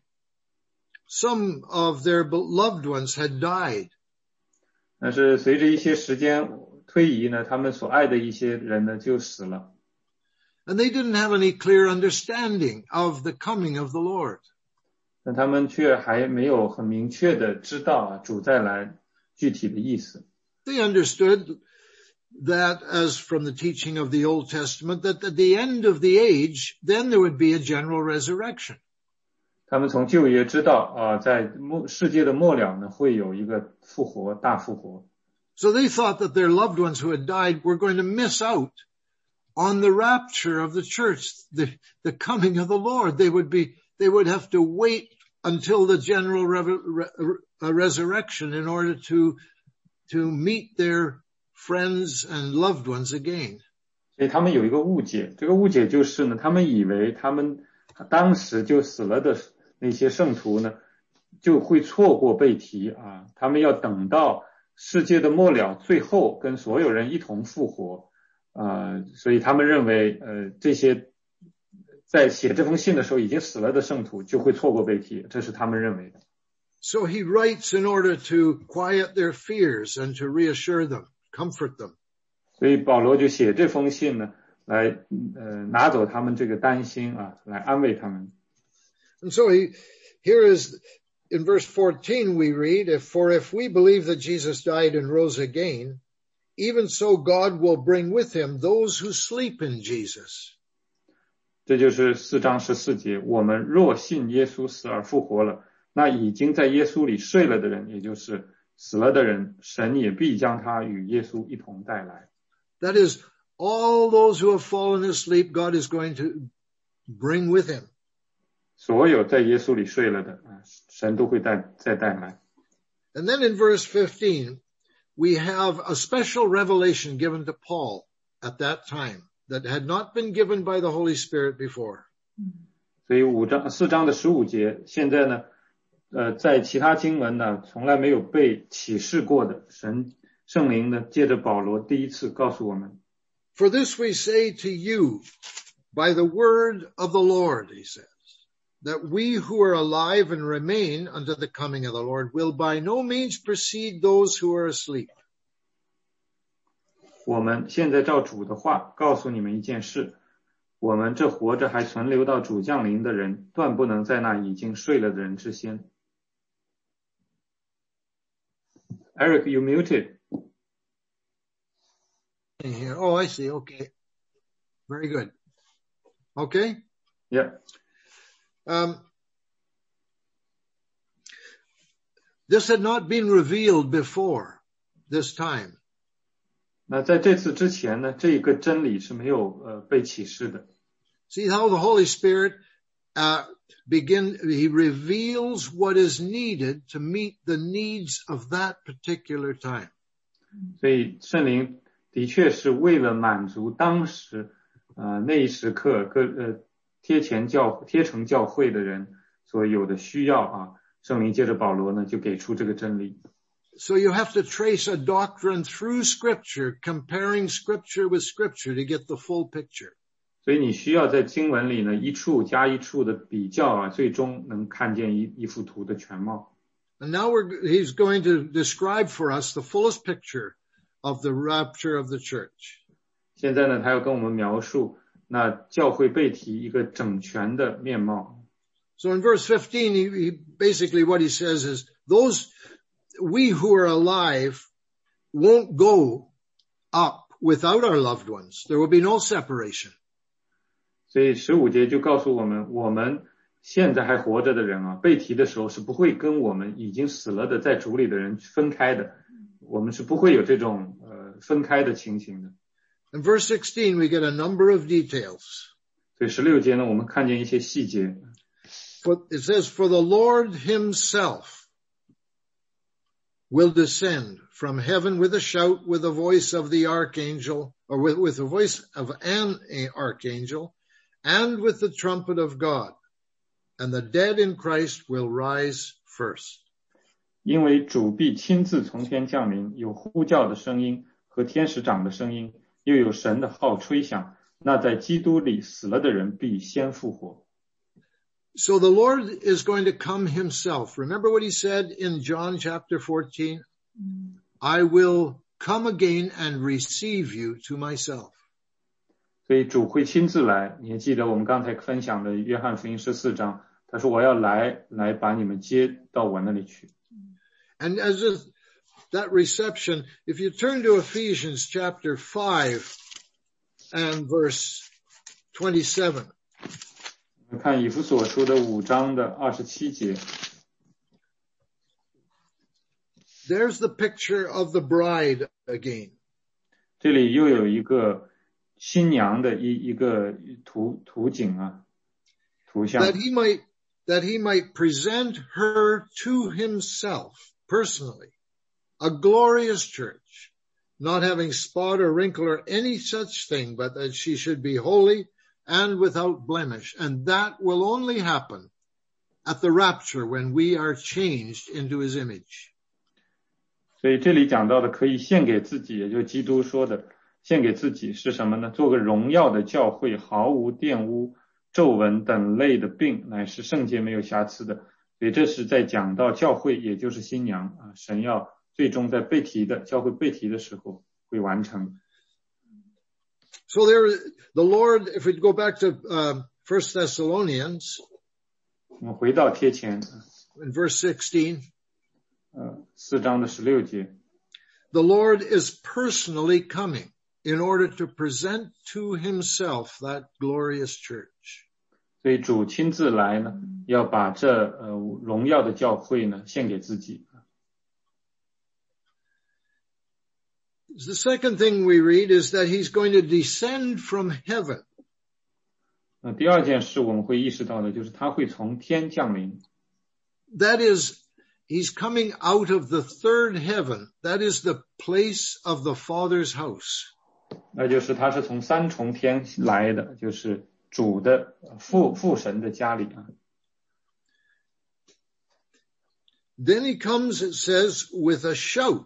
some of their loved ones had died. 但是随着一些时间推移呢，他们所爱的一些人呢就死了。 And they didn't have any clear understanding of the coming of the Lord. 但他们却还没有很明确的知道啊主再来具体的意思。 They understood that, as from the teaching of the Old Testament, that at the end of the age, then there would be a general resurrection. 他们从旧约知道啊，在末世界的末了呢，会有一个复活，大复活。 So they thought that their loved ones who had died were going to miss out on the rapture of the church, the, the coming of the Lord. They would be, they would have to wait until the general re- re- resurrection in order to, to meet their friends and loved ones again. 所以他们有一个误解，这个误解就是呢，他们以为他们当时就死了的那些圣徒呢，就会错过被提啊，他们要等到世界的末了，最后跟所有人一同复活啊，所以他们认为呃这些在写这封信的时候已经死了的圣徒就会错过被提，这是他们认为的。 So he writes in order to quiet their fears and to reassure them, comfort them. 所以保罗就写这封信呢，来呃拿走他们这个担心啊，来安慰他们。 And so he, here is in verse fourteen we read, if, for if we believe that Jesus died and rose again, even so God will bring with him those who sleep in Jesus. 这就是四章十四节，我们若信耶稣死而复活了，那已经在耶稣里睡了的人，也就是死了的人，神也必将他与耶稣一同带来。 That is, all those who have fallen asleep, God is going to bring with him. 所有在耶稣里睡了的，神都会带再带来。 And then in verse fifteen, we have a special revelation given to Paul at that time that had not been given by the Holy Spirit before. 所以五章四章的十五节，现在呢，呃，在其他经文呢，从来没有被启示过的，神圣灵呢，借着保罗第一次告诉我们。 For this we say to you by the word of the Lord, he says. that we who are alive and remain unto the coming of the Lord will by no means precede those who are asleep. 我们现在照主的话告诉你们一件事，我们这活着还存留到主降临的人，断不能在那已经睡了的人之先。Eric, you muted. Here. Oh, I see. Okay. Very good. Okay. Yeah. Um, this had not been revealed before this time. 那在这次之前呢，这一个真理是没有呃被启示的。 See how the Holy Spirit uh, begin, he reveals what is needed to meet the needs of that particular time. 所以圣灵的确是为了满足当时呃那一时刻各呃贴前教贴成教会的人所有的需要啊，圣灵借着保罗呢就给出这个真理。 So you have to trace a doctrine through Scripture, comparing Scripture with Scripture to get the full picture. 所以你需要在经文里呢一处加一处的比较啊，最终能看见一一幅图的全貌。 And now we're, he's going to describe for us the fullest picture of the rapture of the church. 现在呢，他要跟我们描述那教会被提一个整全的面貌。 So in verse fifteen, he, he basically what he says is, those we who are alive won't go up without our loved ones. There will be no separation. 所以十五节就告诉我们，我们现在还活着的人啊，被提的时候是不会跟我们已经死了的在主里的人分开的，我们是不会有这种呃分开的情形的。 In verse sixteen, we get a number of details. 所以十六节呢，我们看见一些细节。 For, it says, for the Lord himself will descend from heaven with a shout, with the voice of the archangel, or with, with the voice of an archangel, and with the trumpet of God, and the dead in Christ will rise first. 因为主必亲自从天降临，有呼叫的声音和天使长的声音，又有神的号吹响，那在基督里死了的人必先复活。 So the Lord is going to come himself. Remember what he said in John chapter fourteen? I will come again and receive you to myself. 所以主会亲自来，你还记得我们刚才分享的约翰福音十四章，他说我要来，来把你们接到我那里去。 And as a, that reception, if you turn to Ephesians chapter five and verse twenty-seven. 我们看以弗所书的五章的二十七节。 There's the picture of the bride again. 这里又有一个新娘的一一个图图景啊，图像。 That he might, that he might present her to himself personally, a glorious church, not having spot or wrinkle or any such thing, but that she should be holy and without blemish. And that will only happen at the rapture when we are changed into his image. 所以这里讲到的可以献给自己，也就是基督说的献给自己是什么呢？做个荣耀的教会，毫无玷污、皱纹等类的病，乃是圣洁没有瑕疵的。所以这是在讲到教会，也就是新娘啊，神要最终在被提的教会被提的时候会完成。 So there, the Lord, if we go back to uh, First Thessalonians, 我们回到贴前 in verse sixteen, 呃，四章的十六节 the Lord is personally coming in order to present to himself that glorious church. 所以主亲自来呢，要把这呃荣耀的教会呢献给自己。 The second thing we read is that he's going to descend from heaven. 那第二件事我们会意识到的就是他会从天降临。 That is, he's coming out of the third heaven. That is the place of the Father's house. 那就是他是从三重天来的，就是主的父父神的家里啊。 Then he comes, it says, with a shout.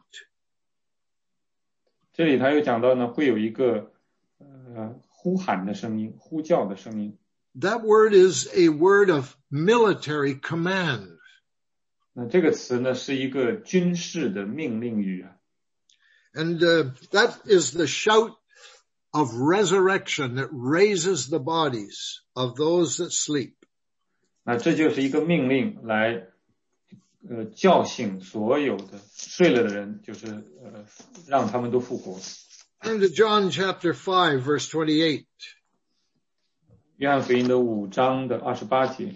这里他又讲到呢，会有一个呃呼喊的声音，呼叫的声音。 that word is a word of military command. 那这个词呢是一个军事的命令语啊。 And uh, that is the shout of resurrection that raises the bodies of those that sleep. 那这就是一个命令来呃叫醒所有的睡了的人，就是呃让他们都复活。 Turn to John chapter five, verse twenty-eight. 约翰福音的五章的二十八节。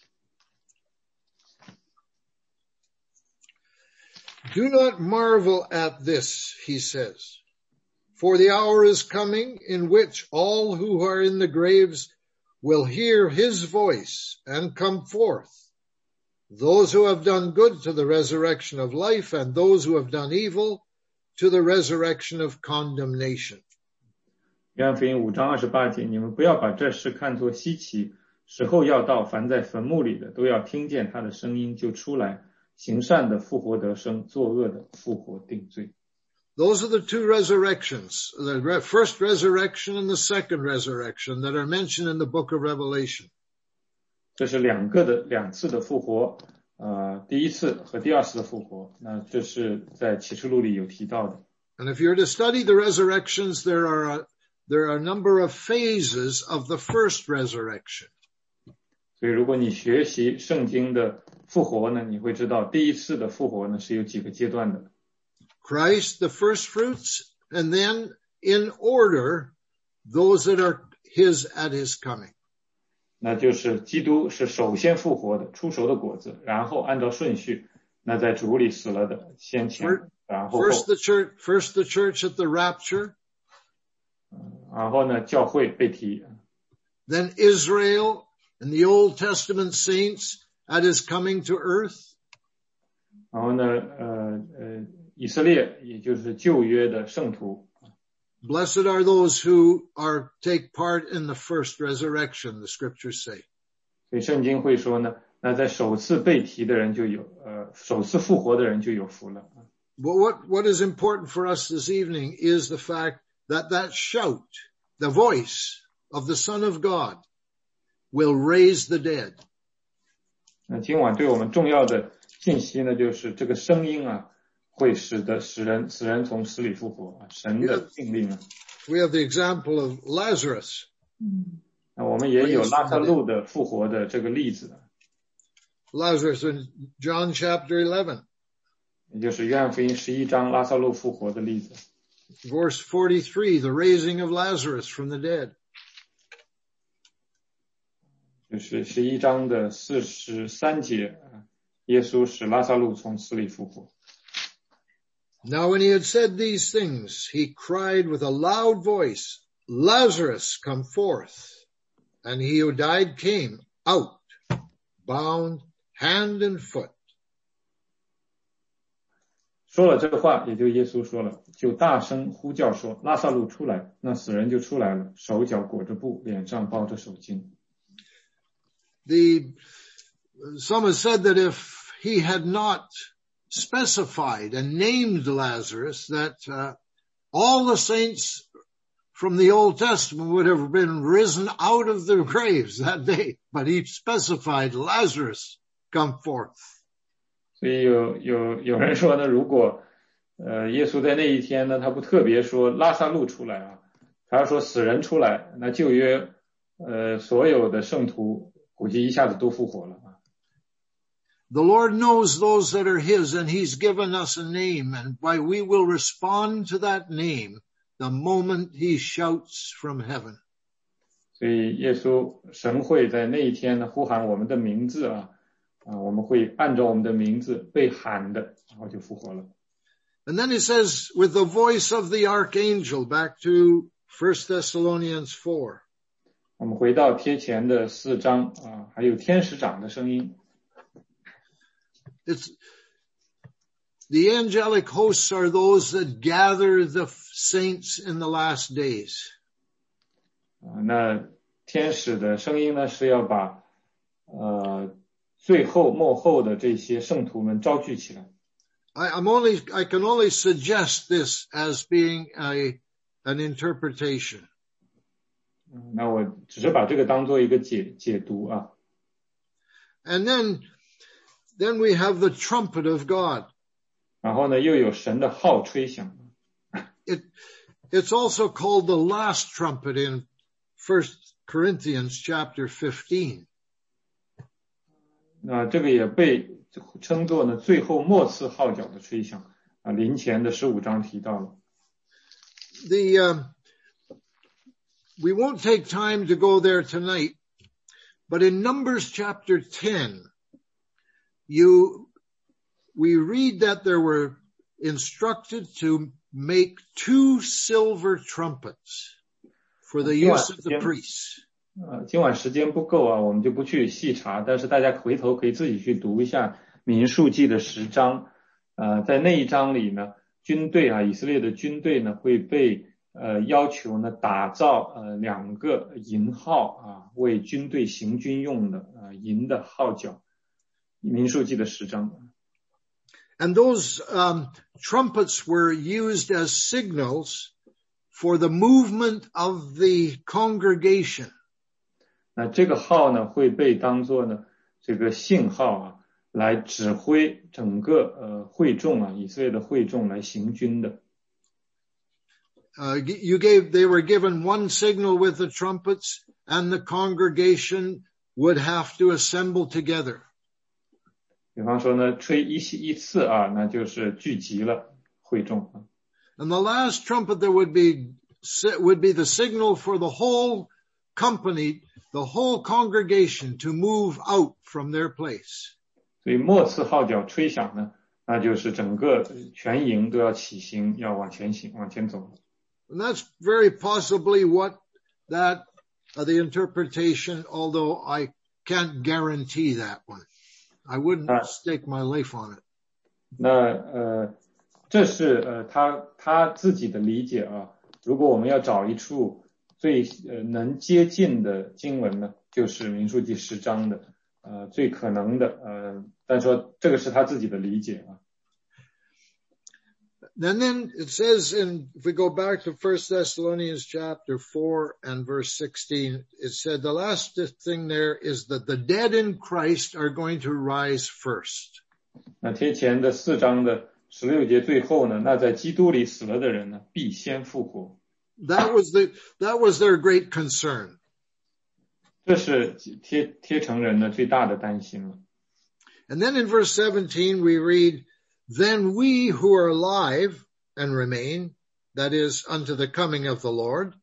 Do not marvel at this, he says, for the hour is coming in which all who are in the graves will hear his voice and come forth. Those who have done good to the resurrection of life, and those who have done evil to the resurrection of condemnation. 约翰福音五章二十八节，你们不要把这事看作稀奇，时候要到，凡在坟墓里的都要听见他的声音，就出来。行善的复活得生，作恶的复活定罪。 Those are the two resurrections, the first resurrection and the second resurrection that are mentioned in the book of Revelation. 这是两个的两次的复活，呃，第一次和第二次的复活，那这是在启示录里有提到的。 And if you're to study the resurrections, there are a, there are a number of phases of the first resurrection. 所以如果你学习圣经的复活呢，你会知道第一次的复活呢是有几个阶段的。 Christ, the first fruits, and then in order, those that are his at his coming. 那就是基督是首先复活的，出熟的果子，然后按照顺序，那在主里死了的先前，然后 First the church, first the church at the rapture. 然后呢，教会被提。 Then Israel and the Old Testament saints at his coming to earth. 然后呢，呃呃，以色列也就是旧约的圣徒。 Blessed are those who are take part in the first resurrection, the scriptures say. 所以圣经会说呢，那在首次被提的人就有，呃，首次复活的人就有福了。 But what, what is important for us this evening is the fact that that shout, the voice of the Son of God, will raise the dead. 那今晚对我们重要的信息呢，就是这个声音啊，会使得使人使人从死里复活啊，神的命令啊。 We have the example of Lazarus. 那我们也有拉撒路的复活的这个例子。 Lazarus in John chapter eleven. 也就是约翰福音十一章拉撒路复活的例子。 Verse forty-three, the raising of Lazarus from the dead. 就是十一章的四十三节，耶稣使拉撒路从死里复活。 Now when he had said these things, he cried with a loud voice, Lazarus, come forth. And he who died came out, bound hand and foot. 说了这话，也就耶稣说了，就大声呼叫说，拉撒路出来，那死人就出来了，手脚裹着布，脸上包着手巾。 The, some have said that if he had not specified and named Lazarus, that uh, all the saints from the Old Testament would have been risen out of their graves that day. But he specified Lazarus come forth. 所以有有有人说呢，如果呃耶稣在那一天呢，他不特别说拉撒路出来啊，他要说死人出来，那旧约呃所有的圣徒估计一下子都复活了啊。 The Lord knows those that are his, and he's given us a name, and why we will respond to that name the moment he shouts from heaven. 所以耶稣神会在那一天呢呼喊我们的名字啊，啊，我们会按照我们的名字被喊的，然后就复活了。 And then it says, with the voice of the archangel, back to First Thessalonians four. 我们回到贴前的四章啊，还有天使长的声音。 It's the angelic hosts are those that gather the saints in the last days. 啊，那天使的声音呢，是要把呃最后末后的这些圣徒们招聚起来。 I, I'm only, I can only suggest this as being a, an interpretation. 那我只是把这个当做一个解解读啊。 And then, then we have the trumpet of God. 然后呢，又有神的号吹响。 It, it's also called the last trumpet in First Corinthians chapter fifteen. 那这个也被称作呢最后末次号角的吹响啊，林前的十五章提到了。 The uh, we won't take time to go there tonight, but in Numbers chapter ten, you we read that there were instructed to make two silver trumpets for the use of the priests. 呃，今晚时间不够啊，我们就不去细查，但是大家回头可以自己去读一下民数记的十章。呃，在那一章里呢，军队啊，以色列的军队呢会被呃要求呢打造呃两个银号啊，为军队行军用的呃银的号角。民数记的十章。 And those um, trumpets were used as signals for the movement of the congregation. 那这个号呢会被当作呢这个信号啊，来指挥整个呃会众啊，以色列的会众来行军的。 Uh, you gave, they were given one signal with the trumpets, and the congregation would have to assemble together. 比方说呢，吹一一次啊，那就是聚集了会众啊。 And the last trumpet there would be would be the signal for the whole company, the whole congregation to move out from their place. 所以末次号角吹响呢，那就是整个全营都要起行，要往前行，往前走。 And that's very possibly what that uh, the interpretation, although I can't guarantee that one. I wouldn't uh, stake my life on it. 那呃，这是呃他他自己的理解啊。如果我们要找一处最呃能接近的经文呢，就是民数记十章的呃最可能的呃，但说这个是他自己的理解啊。 And then it says in, if we go back to First Thessalonians chapter four and verse sixteen, it said the last thing there is that the dead in Christ are going to rise first. 那贴前的四章的十六节最后呢，那在基督里死了的人呢，必先复活。 That was the, that was their great concern. 这是贴贴成人的最大的担心了。 And then in verse seventeen we read, then we who are alive and remain, that is, unto the coming of the Lord,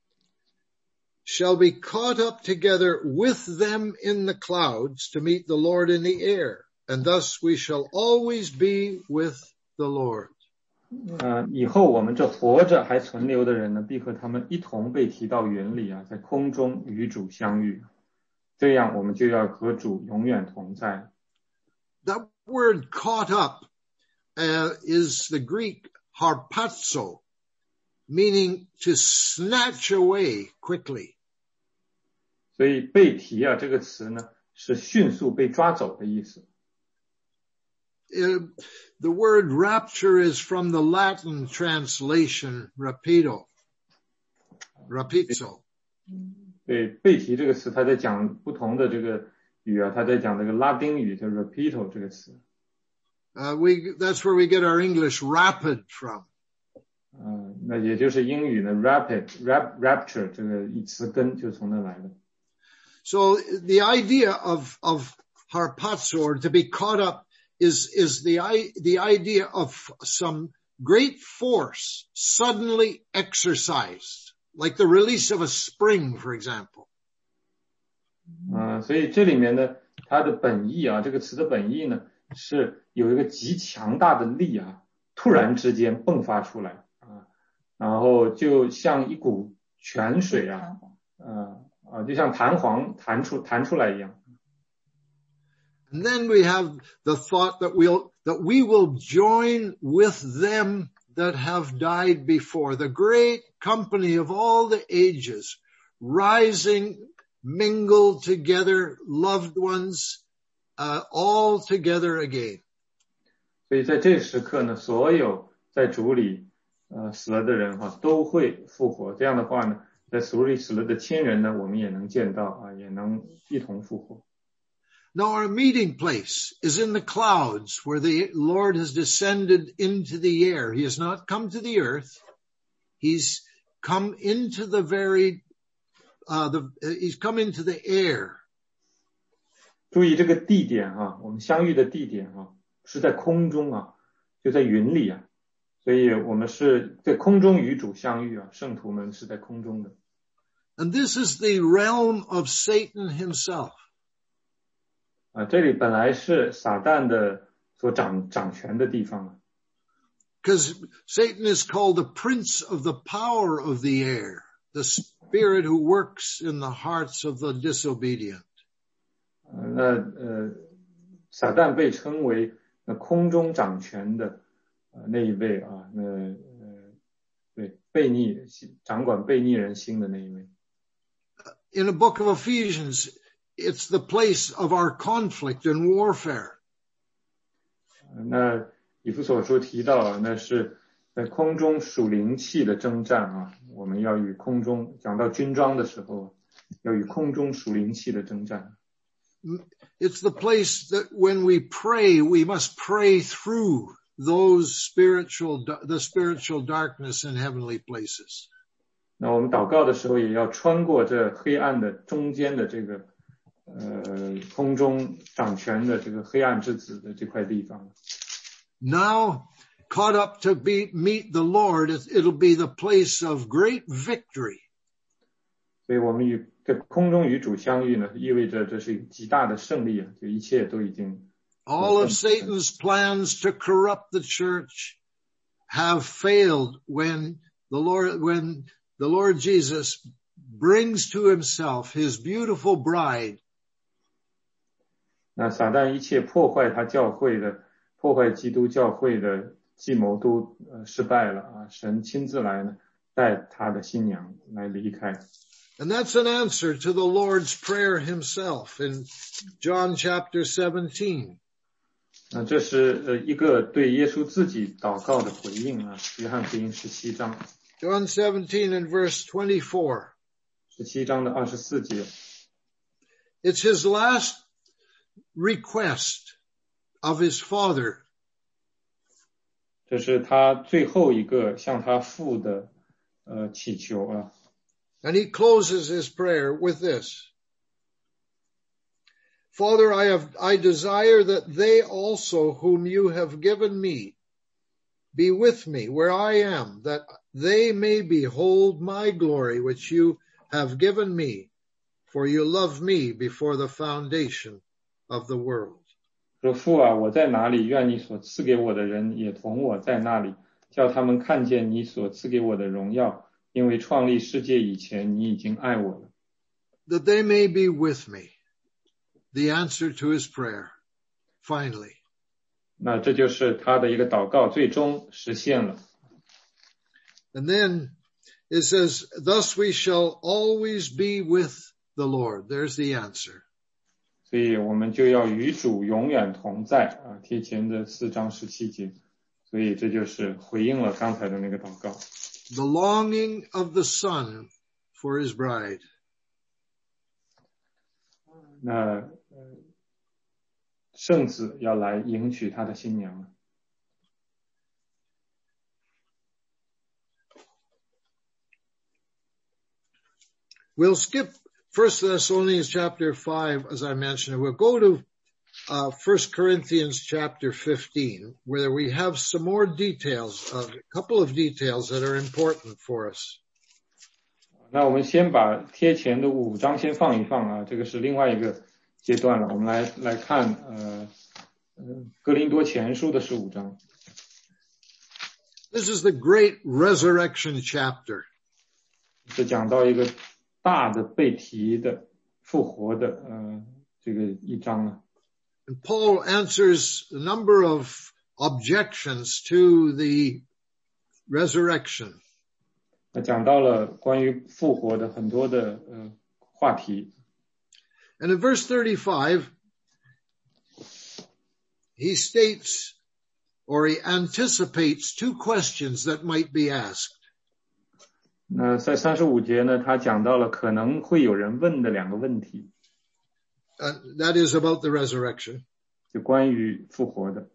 shall be caught up together with them in the clouds to meet the Lord in the air, and thus we shall always be with the Lord. 呃，以后我们这活着还存留的人呢，必和他们一同被提到云里啊，在空中与主相遇，这样我们就要和主永远同在。 That word caught up Uh, is the Greek harpazo, meaning to snatch away quickly. 所以被提啊这个词呢是迅速被抓走的意思。 Uh, the word rapture is from the Latin translation rapido, rapizzo. 对，被提这个词，他在讲不同的这个语啊，他在讲这个拉丁语的 rapido 这个词。 Uh, we, that's where we get our English rapid from. 呃，那也就是英语呢 rapid, rap, rapture 这个一词根就从那来的。 So the idea of, of harpazo, or to be caught up, is, is the, the idea of some great force suddenly exercised, like the release of a spring, for example. 嗯、呃，所以这里面呢，它的本意啊，这个词的本意呢，是有一个极强大的力啊，突然之间迸发出来啊，然后就像一股泉水啊，呃啊，就像弹簧弹出弹出来一样。 And then we have the thought that we'll that we will join with them that have died before, the great company of all the ages, rising, mingled together, loved ones, uh, all together again. 所以在这时刻呢，所有在主里呃死了的人哈都会复活。这样的话呢， 在死里死了的亲人呢，我们也能见到啊，也能一同复活。 Now our meeting place is in the clouds where the Lord has descended into the air. He has not come to the earth. He's come into the very, uh, the, he's come into the air. 注意这个地点啊，我们相遇的地点啊，是在空中啊，就在云里啊，所以我们是在空中与主相遇啊，圣徒们是在空中的。 And this is the realm of Satan himself. 啊，这里本来是撒旦的所掌掌权的地方啊。 Because Satan is called the prince of the power of the air, the spirit who works in the hearts of the disobedient. 呃，那呃，撒旦被称为那空中掌权的呃那一位啊，那呃，对，悖逆掌管悖逆人心的那一位。 In the book of Ephesians, it's the place of our conflict and warfare. 那以弗所书提到啊，那是在空中属灵气的征战啊，我们要与空中讲到军装的时候，要与空中属灵气的征战。 It's the place that when we pray, we must pray through those spiritual, the spiritual darkness in heavenly places. 那我们祷告的时候，也要穿过这黑暗的中间的这个呃空中掌权的这个黑暗之子的这块地方。 Now, caught up to be meet the Lord, it'll be the place of great victory. 所以我们与在空中与主相遇呢，意味着这是一个极大的胜利啊！就一切都已经。 All of Satan's plans to corrupt the church have failed when the Lord, when the Lord Jesus brings to himself his beautiful bride. 那撒旦一切破坏他教会的、破坏基督教会的计谋都呃失败了啊！神亲自来呢，带他的新娘来离开。 And that's an answer to the Lord's prayer himself in John chapter seventeen. 那这是呃一个对耶稣自己祷告的回应啊，约翰福音十七章。 John seventeen and verse twenty-four. 十七章的二十四节。 It's his last request of his Father. 这是他最后一个向他父的呃祈求啊。 And he closes his prayer with this. Father, I have, I desire that they also whom you have given me be with me where I am, that they may behold my glory, which you have given me, for you loved me before the foundation of the world. 说父啊，我在哪里，愿你所赐给我的人也同我在那里，叫他们看见你所赐给我的荣耀，因为创立世界以前，你已经爱我了。 That they may be with me. The answer to his prayer. Finally. 那这就是他的一个祷告，最终实现了。 And then it says, thus we shall always be with the Lord. There's the answer. 所以我们就要与主永远同在啊，贴前的四章十七节。所以这就是回应了刚才的那个祷告。 The longing of the Son for his bride. 那呃，圣子要来迎娶他的新娘。 We'll skip First Thessalonians chapter five, as I mentioned. We'll go to uh, First Corinthians chapter fifteen, where we have some more details, a couple of details that are important for us. 那我们先把贴前的五章先放一放啊，这个是另外一个阶段了。我们来来看呃呃哥林多前书的十五章。 This is the great resurrection chapter. 是讲到一个大的被提的复活的呃这个一章啊。 And Paul answers a number of objections to the resurrection. 那讲到了关于复活的很多的呃话题。 And in verse thirty-five, he states, or he anticipates two questions that might be asked. 那在三十五节呢，他讲到了可能会有人问的两个问题。 Uh, that is about the resurrection. 就关于复活的。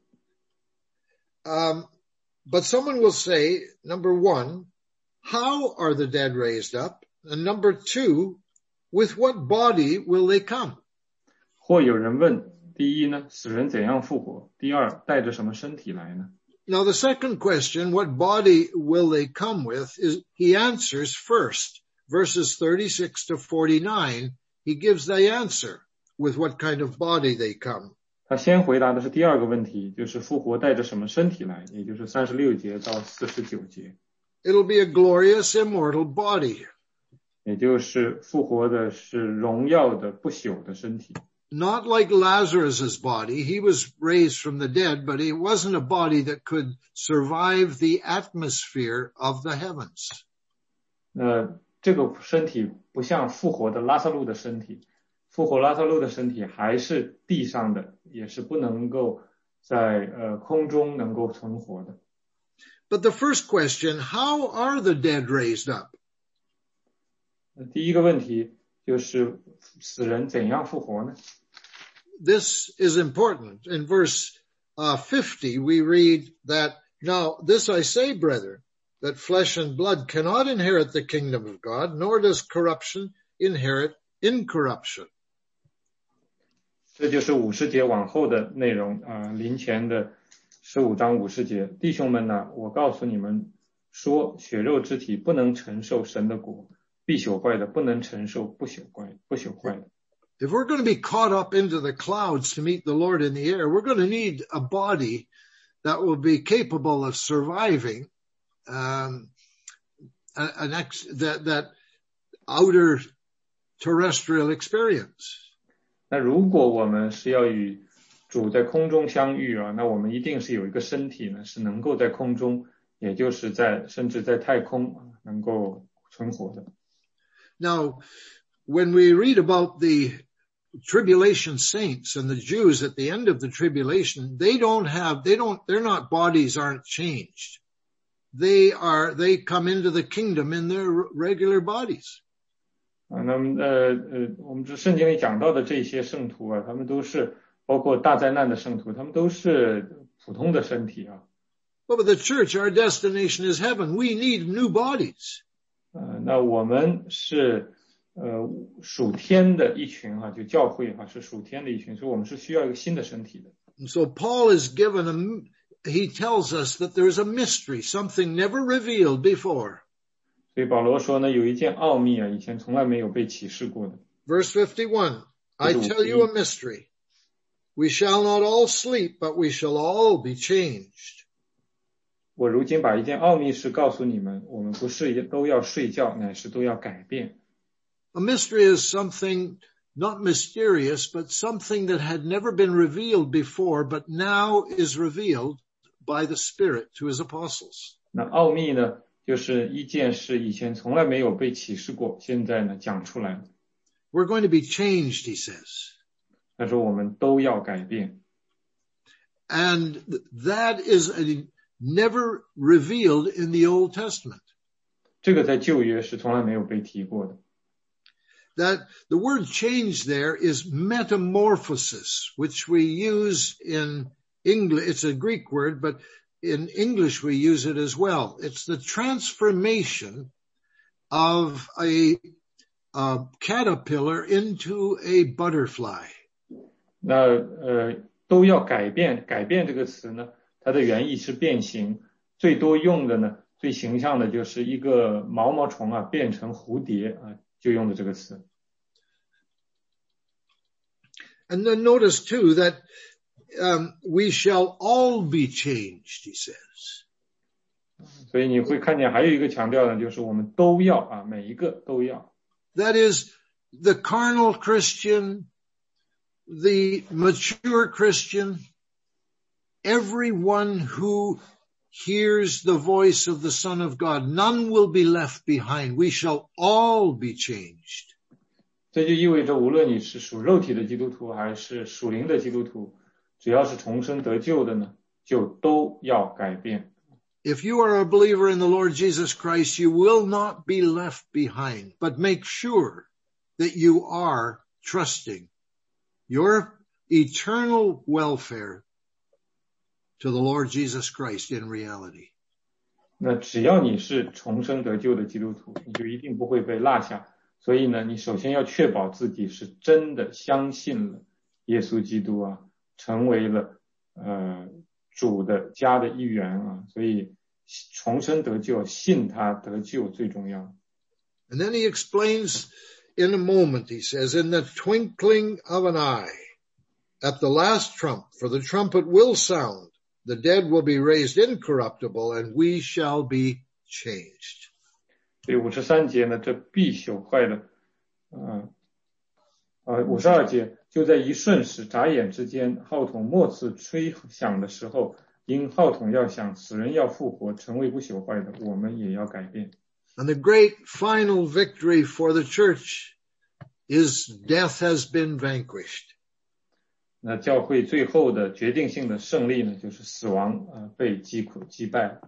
Um, but someone will say, number one, how are the dead raised up? And number two, with what body will they come? 或有人问，第一呢，死人怎样复活？第二，带着什么身体来呢？ Now the second question, what body will they come with, is he answers first. Verses thirty-six to forty-nine, he gives the answer with what kind of body they come. 他先回答的是第二个问题，就是复活带着什么身体来，也就是三十六节到四十九节。 It'll be a glorious, immortal body. 也就是复活的是荣耀的不朽的身体。 Not like Lazarus's body. He was raised from the dead, but it wasn't a body that could survive the atmosphere of the heavens. 那这个身体不像复活的拉撒路的身体，复活拉撒路的身体还是地上的，也是不能够在呃空中能够存活的。 But the first question, how are the dead raised up? 第一个问题就是死人怎样复活呢？ This is important. In verse uh, fifty, we read that, now this I say, brethren, that flesh and blood cannot inherit the kingdom of God, nor does corruption inherit incorruption. 这就是五十节往后的内容啊、呃，临前的十五章五十节，弟兄们呢，我告诉你们说，血肉之体不能承受神的国，必朽坏的不能承受不朽坏不朽坏的。 If we're going to be caught up into the clouds to meet the Lord in the air, we're going to need a body that will be capable of surviving um, an ex, that, that outer terrestrial experience. 那如果我们是要与主在空中相遇啊，那我们一定是有一个身体呢，是能够在空中，也就是在甚至在太空能够存活的。 Now, when we read about the tribulation saints and the Jews at the end of the tribulation, they don't have, they don't, they're not, bodies aren't changed. They are, they come into the kingdom in their regular bodies. 啊，那么呃呃，我们这圣经里讲到的这些圣徒啊，他们都是包括大灾难的圣徒，他们都是普通的身体啊。 But the church, our destination is heaven. We need new bodies. 呃，那我们是呃属天的一群啊，就教会哈、啊、是属天的一群，所以我们是需要一个新的身体的。 And so Paul is given a, he tells us that there is a mystery, something never revealed before. 所以保罗说呢，有一件奥秘啊，以前从来没有被启示过的。 Verse fifty-one, I tell you a mystery. We shall not all sleep, but we shall all be changed. 我如今把一件奥秘事告诉你们，我们不是都要睡觉，乃是都要改变。 A mystery is something not mysterious, but something that had never been revealed before, but now is revealed by the Spirit to his apostles. 那奥秘呢，就是一件事以前从来没有被启示过，现在呢讲出来了。 We're going to be changed, he says. 他说我们都要改变。 And that is a, never revealed in the Old Testament. 这个在旧约是从来没有被提过的。 That the word change there is metamorphosis, which we use in English. It's a Greek word, but in English we use it as well. It's the transformation of a, a caterpillar into a butterfly. 那呃都要改变，改变这个词呢，它的原意是变形，最多用的呢，最形象的就是一个毛毛虫啊变成蝴蝶啊，就用的这个词。 And then notice too that um, we shall all be changed, he says. 所以你会看见还有一个强调呢，就是我们都要啊，每一个都要。 That is the carnal Christian, the mature Christian, everyone who hears the voice of the Son of God, none will be left behind. We shall all be changed. 这就意味着，无论你是属肉体的基督徒还是属灵的基督徒，只要是重生得救的呢，就都要改变。 if you are a believer in the Lord Jesus Christ, you will not be left behind, but make sure that you are trusting your eternal welfare to the Lord Jesus Christ in reality. 那只要你是重生得救的基督徒，你就一定不会被落下。所以呢，你首先要确保自己是真的相信了耶稣基督啊，成为了呃主的家的一员啊。所以重生得救，信他得救最重要。 And then he explains in a moment, he says, in the twinkling of an eye, at the last trump, for the trumpet will sound, the dead will be raised incorruptible, and we shall be changed. 第五十三节呢，这必朽坏的，呃，呃，五十二节，就在一瞬时，眨眼之间，号筒末次吹响的时候，因号筒要响，死人要复活，成为不朽坏的，我们也要改变。 And the great final victory for the church is death has been vanquished. 那教会最后的决定性的胜利呢，就是死亡呃被击击败。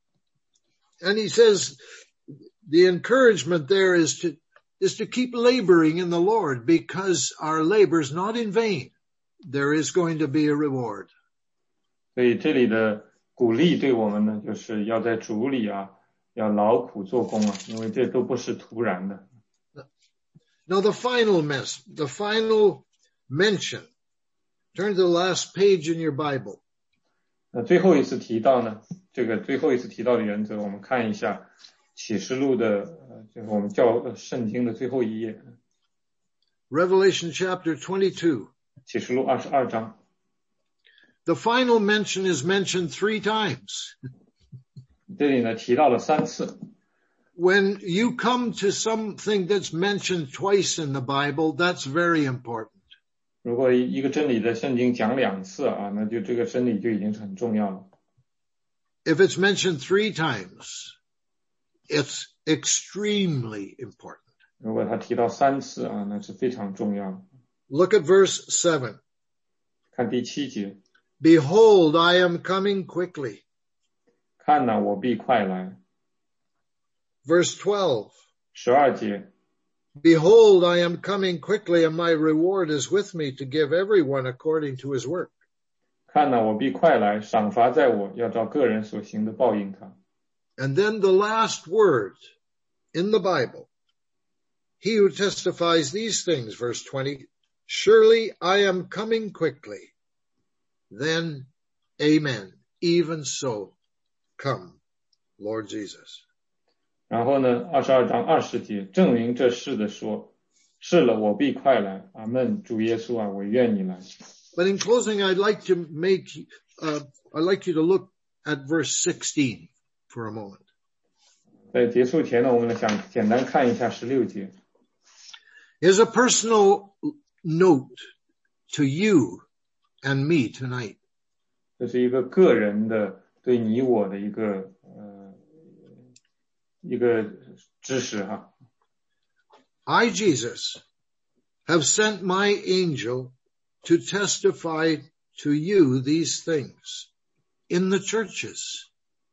And he says the encouragement there is to is to keep laboring in the Lord, because our labor is not in vain. There is going to be a reward. 所以这里的鼓励对我们呢，就是要在主里啊，要劳苦做工啊，因为这都不是突然的。 Now the final mess, the final mention. Turn to the last page in your Bible. 那最后一次提到呢，这个最后一次提到的原则，我们看一下启示录的，呃，就是我们教圣经的最后一页。 Revelation chapter twenty-two. 启示录二十二章。 The final mention is mentioned three times. 这里呢提到了三次。 When you come to something that's mentioned twice in the Bible, that's very important. 如果一个真理在圣经讲两次啊，那就这个真理就已经是很重要了。 If it's mentioned three times, it's extremely important. 如果他提到三次啊，那是非常重要的。 Look at verse seven. 看第七节。 Behold, I am coming quickly. 看哪，我必快来。 Verse twelve. 十二节。 Behold, I am coming quickly, and my reward is with me to give everyone according to his work. 看哪，我必快来，赏罚在我，要照个人所行的报应他。 And then the last word in the Bible, he who testifies these things, verse twenty, surely I am coming quickly. Then, amen. Even so, come, Lord Jesus. 然后呢，二十二章二十节，证明这事的说，是了，我必快来。阿们，主耶稣啊，我愿你来。 But in closing, I'd like to make, uh, I'd like you to look at verse sixteen for a moment. 在结束前呢，我们想简单看一下十六节。 Here's a personal note to you and me tonight. 这是一个个人的对你我的一个呃一个知识哈。 I, Jesus, have sent my angel to testify to you these things in the churches.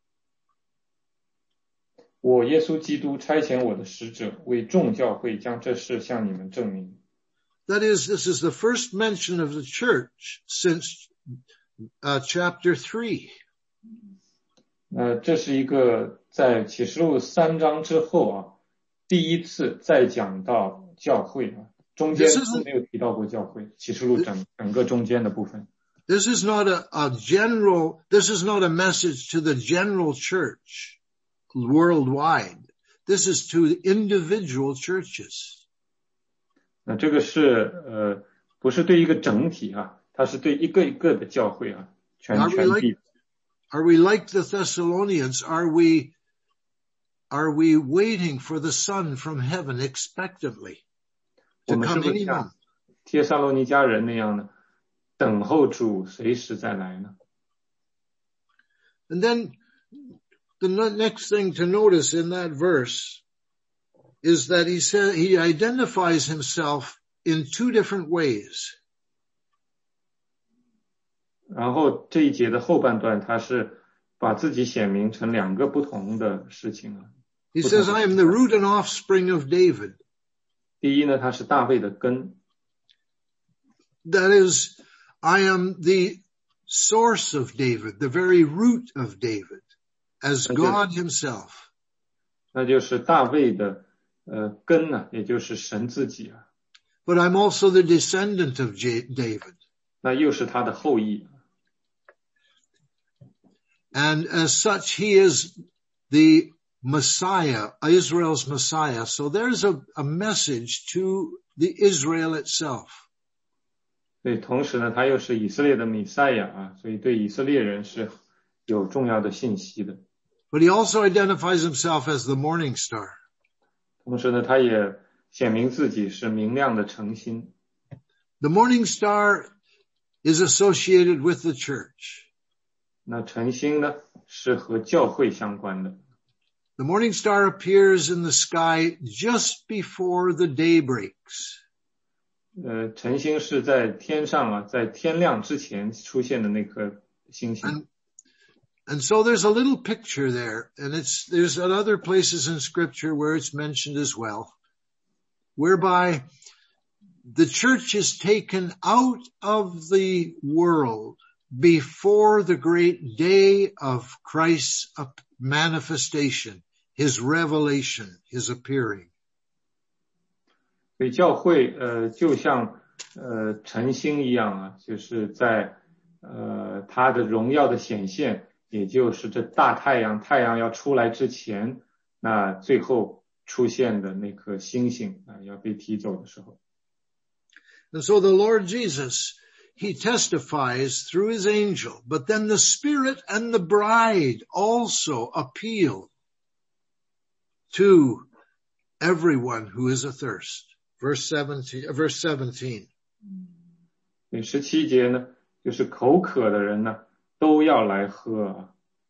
我耶稣基督差遣我的使者，为众教会将这事向你们证明。 That is, this is the first mention of the church since uh, chapter three. 那这是一个在启示录三章之后啊，第一次再讲到教会啊，中间都没有提到过教会。启示录整整个中间的部分。 This is not a, a general. This is not a message to the general church worldwide. This is to individual churches. 那这个是呃，不是对一个整体啊，它是对一个一个的教会啊，全全地。 Are we like the Thessalonians? Are we, are we waiting for the Son from heaven expectantly to come any moment? 帖撒罗尼迦人那样的等候主随时再来呢？ And then the next thing to notice in that verse is that he said he identifies himself in two different ways. 然后这一节的后半段，他是把自己显明成两个不同的事情啊。 He says, I am the root and offspring of David. 第一呢，他是大卫的根。 That is, I am the source of David, the very root of David, as God himself. 那就是大卫的呃根呢，也就是神自己啊。 But I'm also the descendant of J- David. 那又是他的后裔。 And as such, he is the Messiah, Israel's Messiah. So there's a, a message to the Israel itself. 对，同时呢，他又是以色列的弥赛亚啊，所以对以色列人是有重要的信息的。 But he also identifies himself as the morning star. 同时呢，他也显明自己是明亮的晨星。 The morning star is associated with the church. 那晨星呢，是和教会相关的。 The morning star appears in the sky just before the day breaks. 呃，晨星是在天上啊，在天亮之前出现的那颗星星。 And, and so there's a little picture there, and it's, there's other places in scripture where it's mentioned as well, whereby the church is taken out of the world before the great day of Christ's manifestation, his revelation, his appearing. 所以教会呃就像呃晨星一样啊，就是在呃它的荣耀的显现，也就是这大太阳太阳要出来之前，那最后出现的那颗星星啊、呃、要被提走的时候。 And so the Lord Jesus, he testifies through his angel, but then the Spirit and the bride also appeal to everyone who is athirst. Verse seventeen, verse seventeen. 第十七节呢，就是口渴的人呢，都要来喝。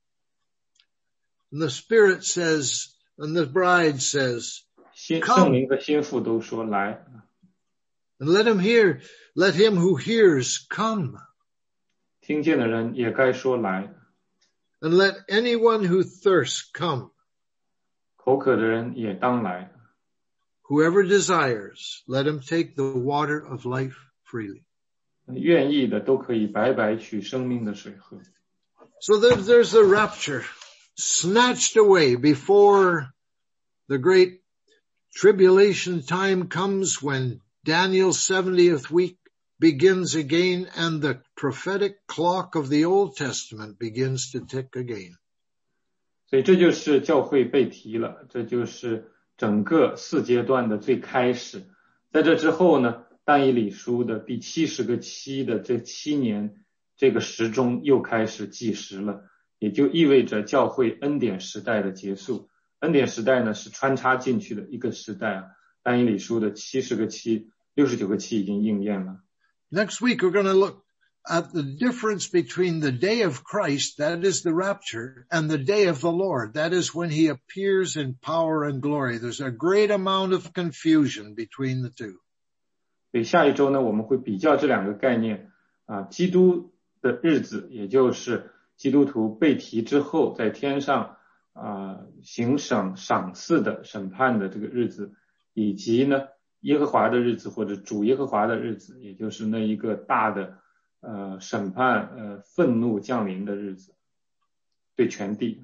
And the Spirit says, and the bride says, 圣灵和心腹都说来。 And let him hear, let him who hears come. 听见的人也该说来。 And let anyone who thirsts come. 口渴的人也当来。 Whoever desires, let him take the water of life freely. 愿意的都可以白白取生命的水喝。 So there's, there's the rapture, snatched away before the great tribulation time comes when Daniel's seventieth week begins again and the prophetic clock of the Old Testament begins to tick again. 所以这就是教会被提了，这就是整个四阶段的最开始。在这之后呢，但以理书的第七十个期的这七年，这个时钟又开始计时了，也就意味着教会恩典时代的结束。恩典时代呢是穿插进去的一个时代啊，但以理书的七十个期、六十九个期已经应验了。 Next week we're going to look at the difference between the day of Christ, that is the rapture, and the day of the Lord, that is when he appears in power and glory. There's a great amount of confusion between the two. 所以下一周呢，我们会比较这两个概念啊，基督的日子，也就是基督徒被提之后在天上啊行审赏赐的审判的这个日子，以及呢耶和华的日子或者主耶和华的日子，也就是那一个大的呃审判呃愤怒降临的日子，对全地。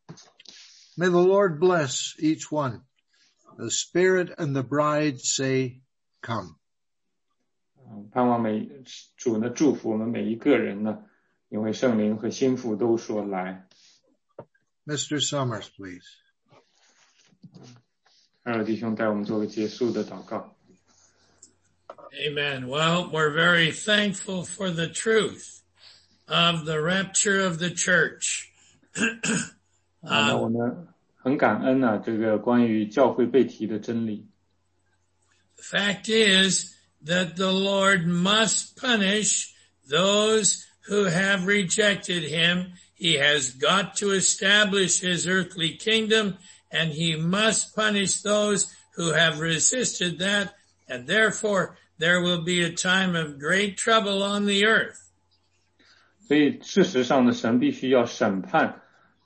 May the Lord bless each one. The Spirit and the bride say, come. 盼望每主呢祝福我们每一个人呢，因为圣灵和心腹都说来。 Mister Summers, please. 二位弟兄带我们做个结束的祷告。 Amen. Well, we're very thankful for the truth of the rapture of the church. 啊，那我们很感恩啊，这个关于教会被提的真理。 The fact is that the Lord must punish those who have rejected him. He has got to establish his earthly kingdom, and he must punish those who have resisted that, and therefore there will be a time of great trouble on the earth. 所以事实上呢，神必须要审判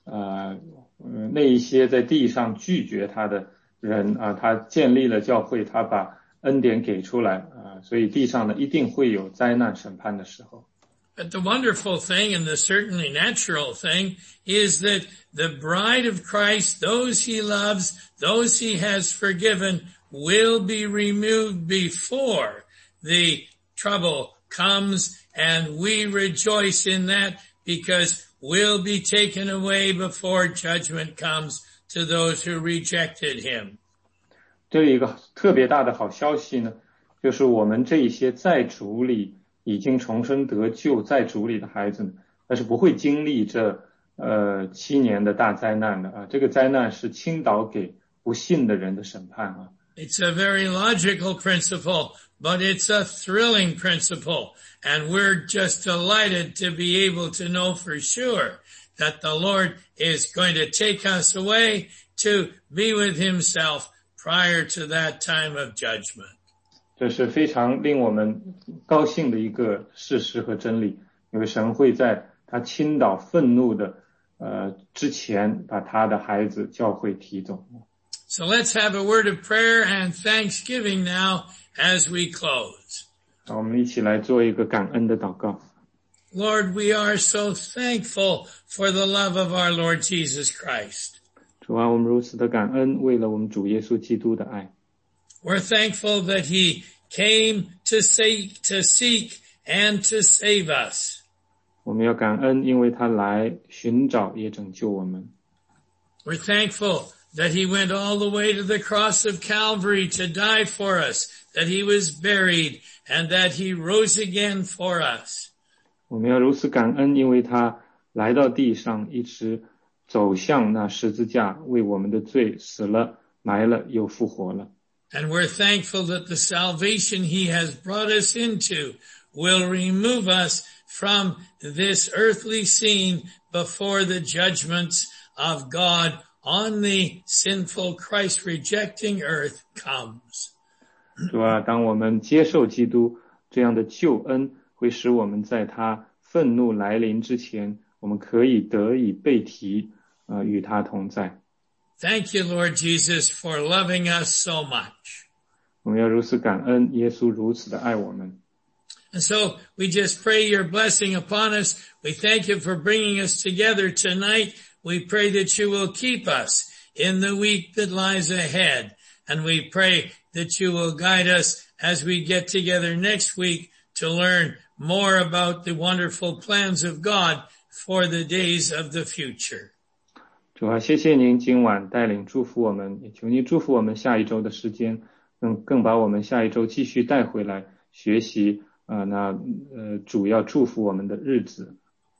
呃那一些在地上拒绝他的人啊，他建立了教会，他把恩典给出来啊，所以地上呢一定会有灾难审判的时候。 But the wonderful thing and the certainly natural thing is that the bride of Christ, those he loves, those he has forgiven, will be removed before the trouble comes, and we rejoice in that because we'll be taken away before judgment comes to those who rejected him. 这里一个特别大的好消息呢，就是我们这一些在主里已经重生得救在主里的孩子呢，但是不会经历这呃七年的大灾难的啊，这个灾难是倾倒给不信的人的审判啊。 It's a very logical principle, but it's a thrilling principle, and we're just delighted to be able to know for sure that the Lord is going to take us away to be with himself prior to that time of judgment. 这是非常令我们高兴的一个事实和真理，因为神会在他倾倒愤怒的呃之前把他的孩子教会提走。 So let's have a word of prayer and thanksgiving now as we close. 好，我们一起来做一个感恩的祷告。 Lord, we are so thankful for the love of our Lord Jesus Christ. 主啊，我们如此的感恩，为了我们主耶稣基督的爱。 We're thankful that he came to seek, to seek and to save us. 我们要感恩，因为他来寻找也拯救我们。 We're thankful that he went all the way to the cross of Calvary to die for us, that he was buried, and that he rose again for us. 我们要如此感恩，因为他来到地上，一直走向那十字架，为我们的罪死了、埋了，又复活了。 And we're thankful that the salvation he has brought us into will remove us from this earthly scene before the judgments of God on the sinful Christ-rejecting earth comes. 主啊，当我们接受基督这样的救恩，会使我们在他愤怒来临之前，我们可以得以被提，呃，与他同在。 Thank you, Lord Jesus, for loving us so much. 我们要如此感恩，耶稣如此的爱我们。 And so we just pray your blessing upon us. We thank you for bringing us together tonight. We pray that you will keep us in the week that lies ahead. And we pray that you will guide us as we get together next week to learn more about the wonderful plans of God for the days of the future. 主啊，谢谢您今晚带领祝福我们，也求您祝福我们下一周的时间，更更把我们下一周继续带回来学习啊、呃，那呃主要祝福我们的日子。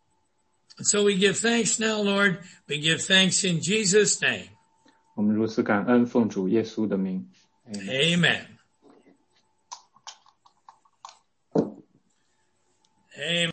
So we give thanks now, Lord. We give thanks in Jesus' name. 我们如此感恩，奉主耶稣的名。 Amen. Amen.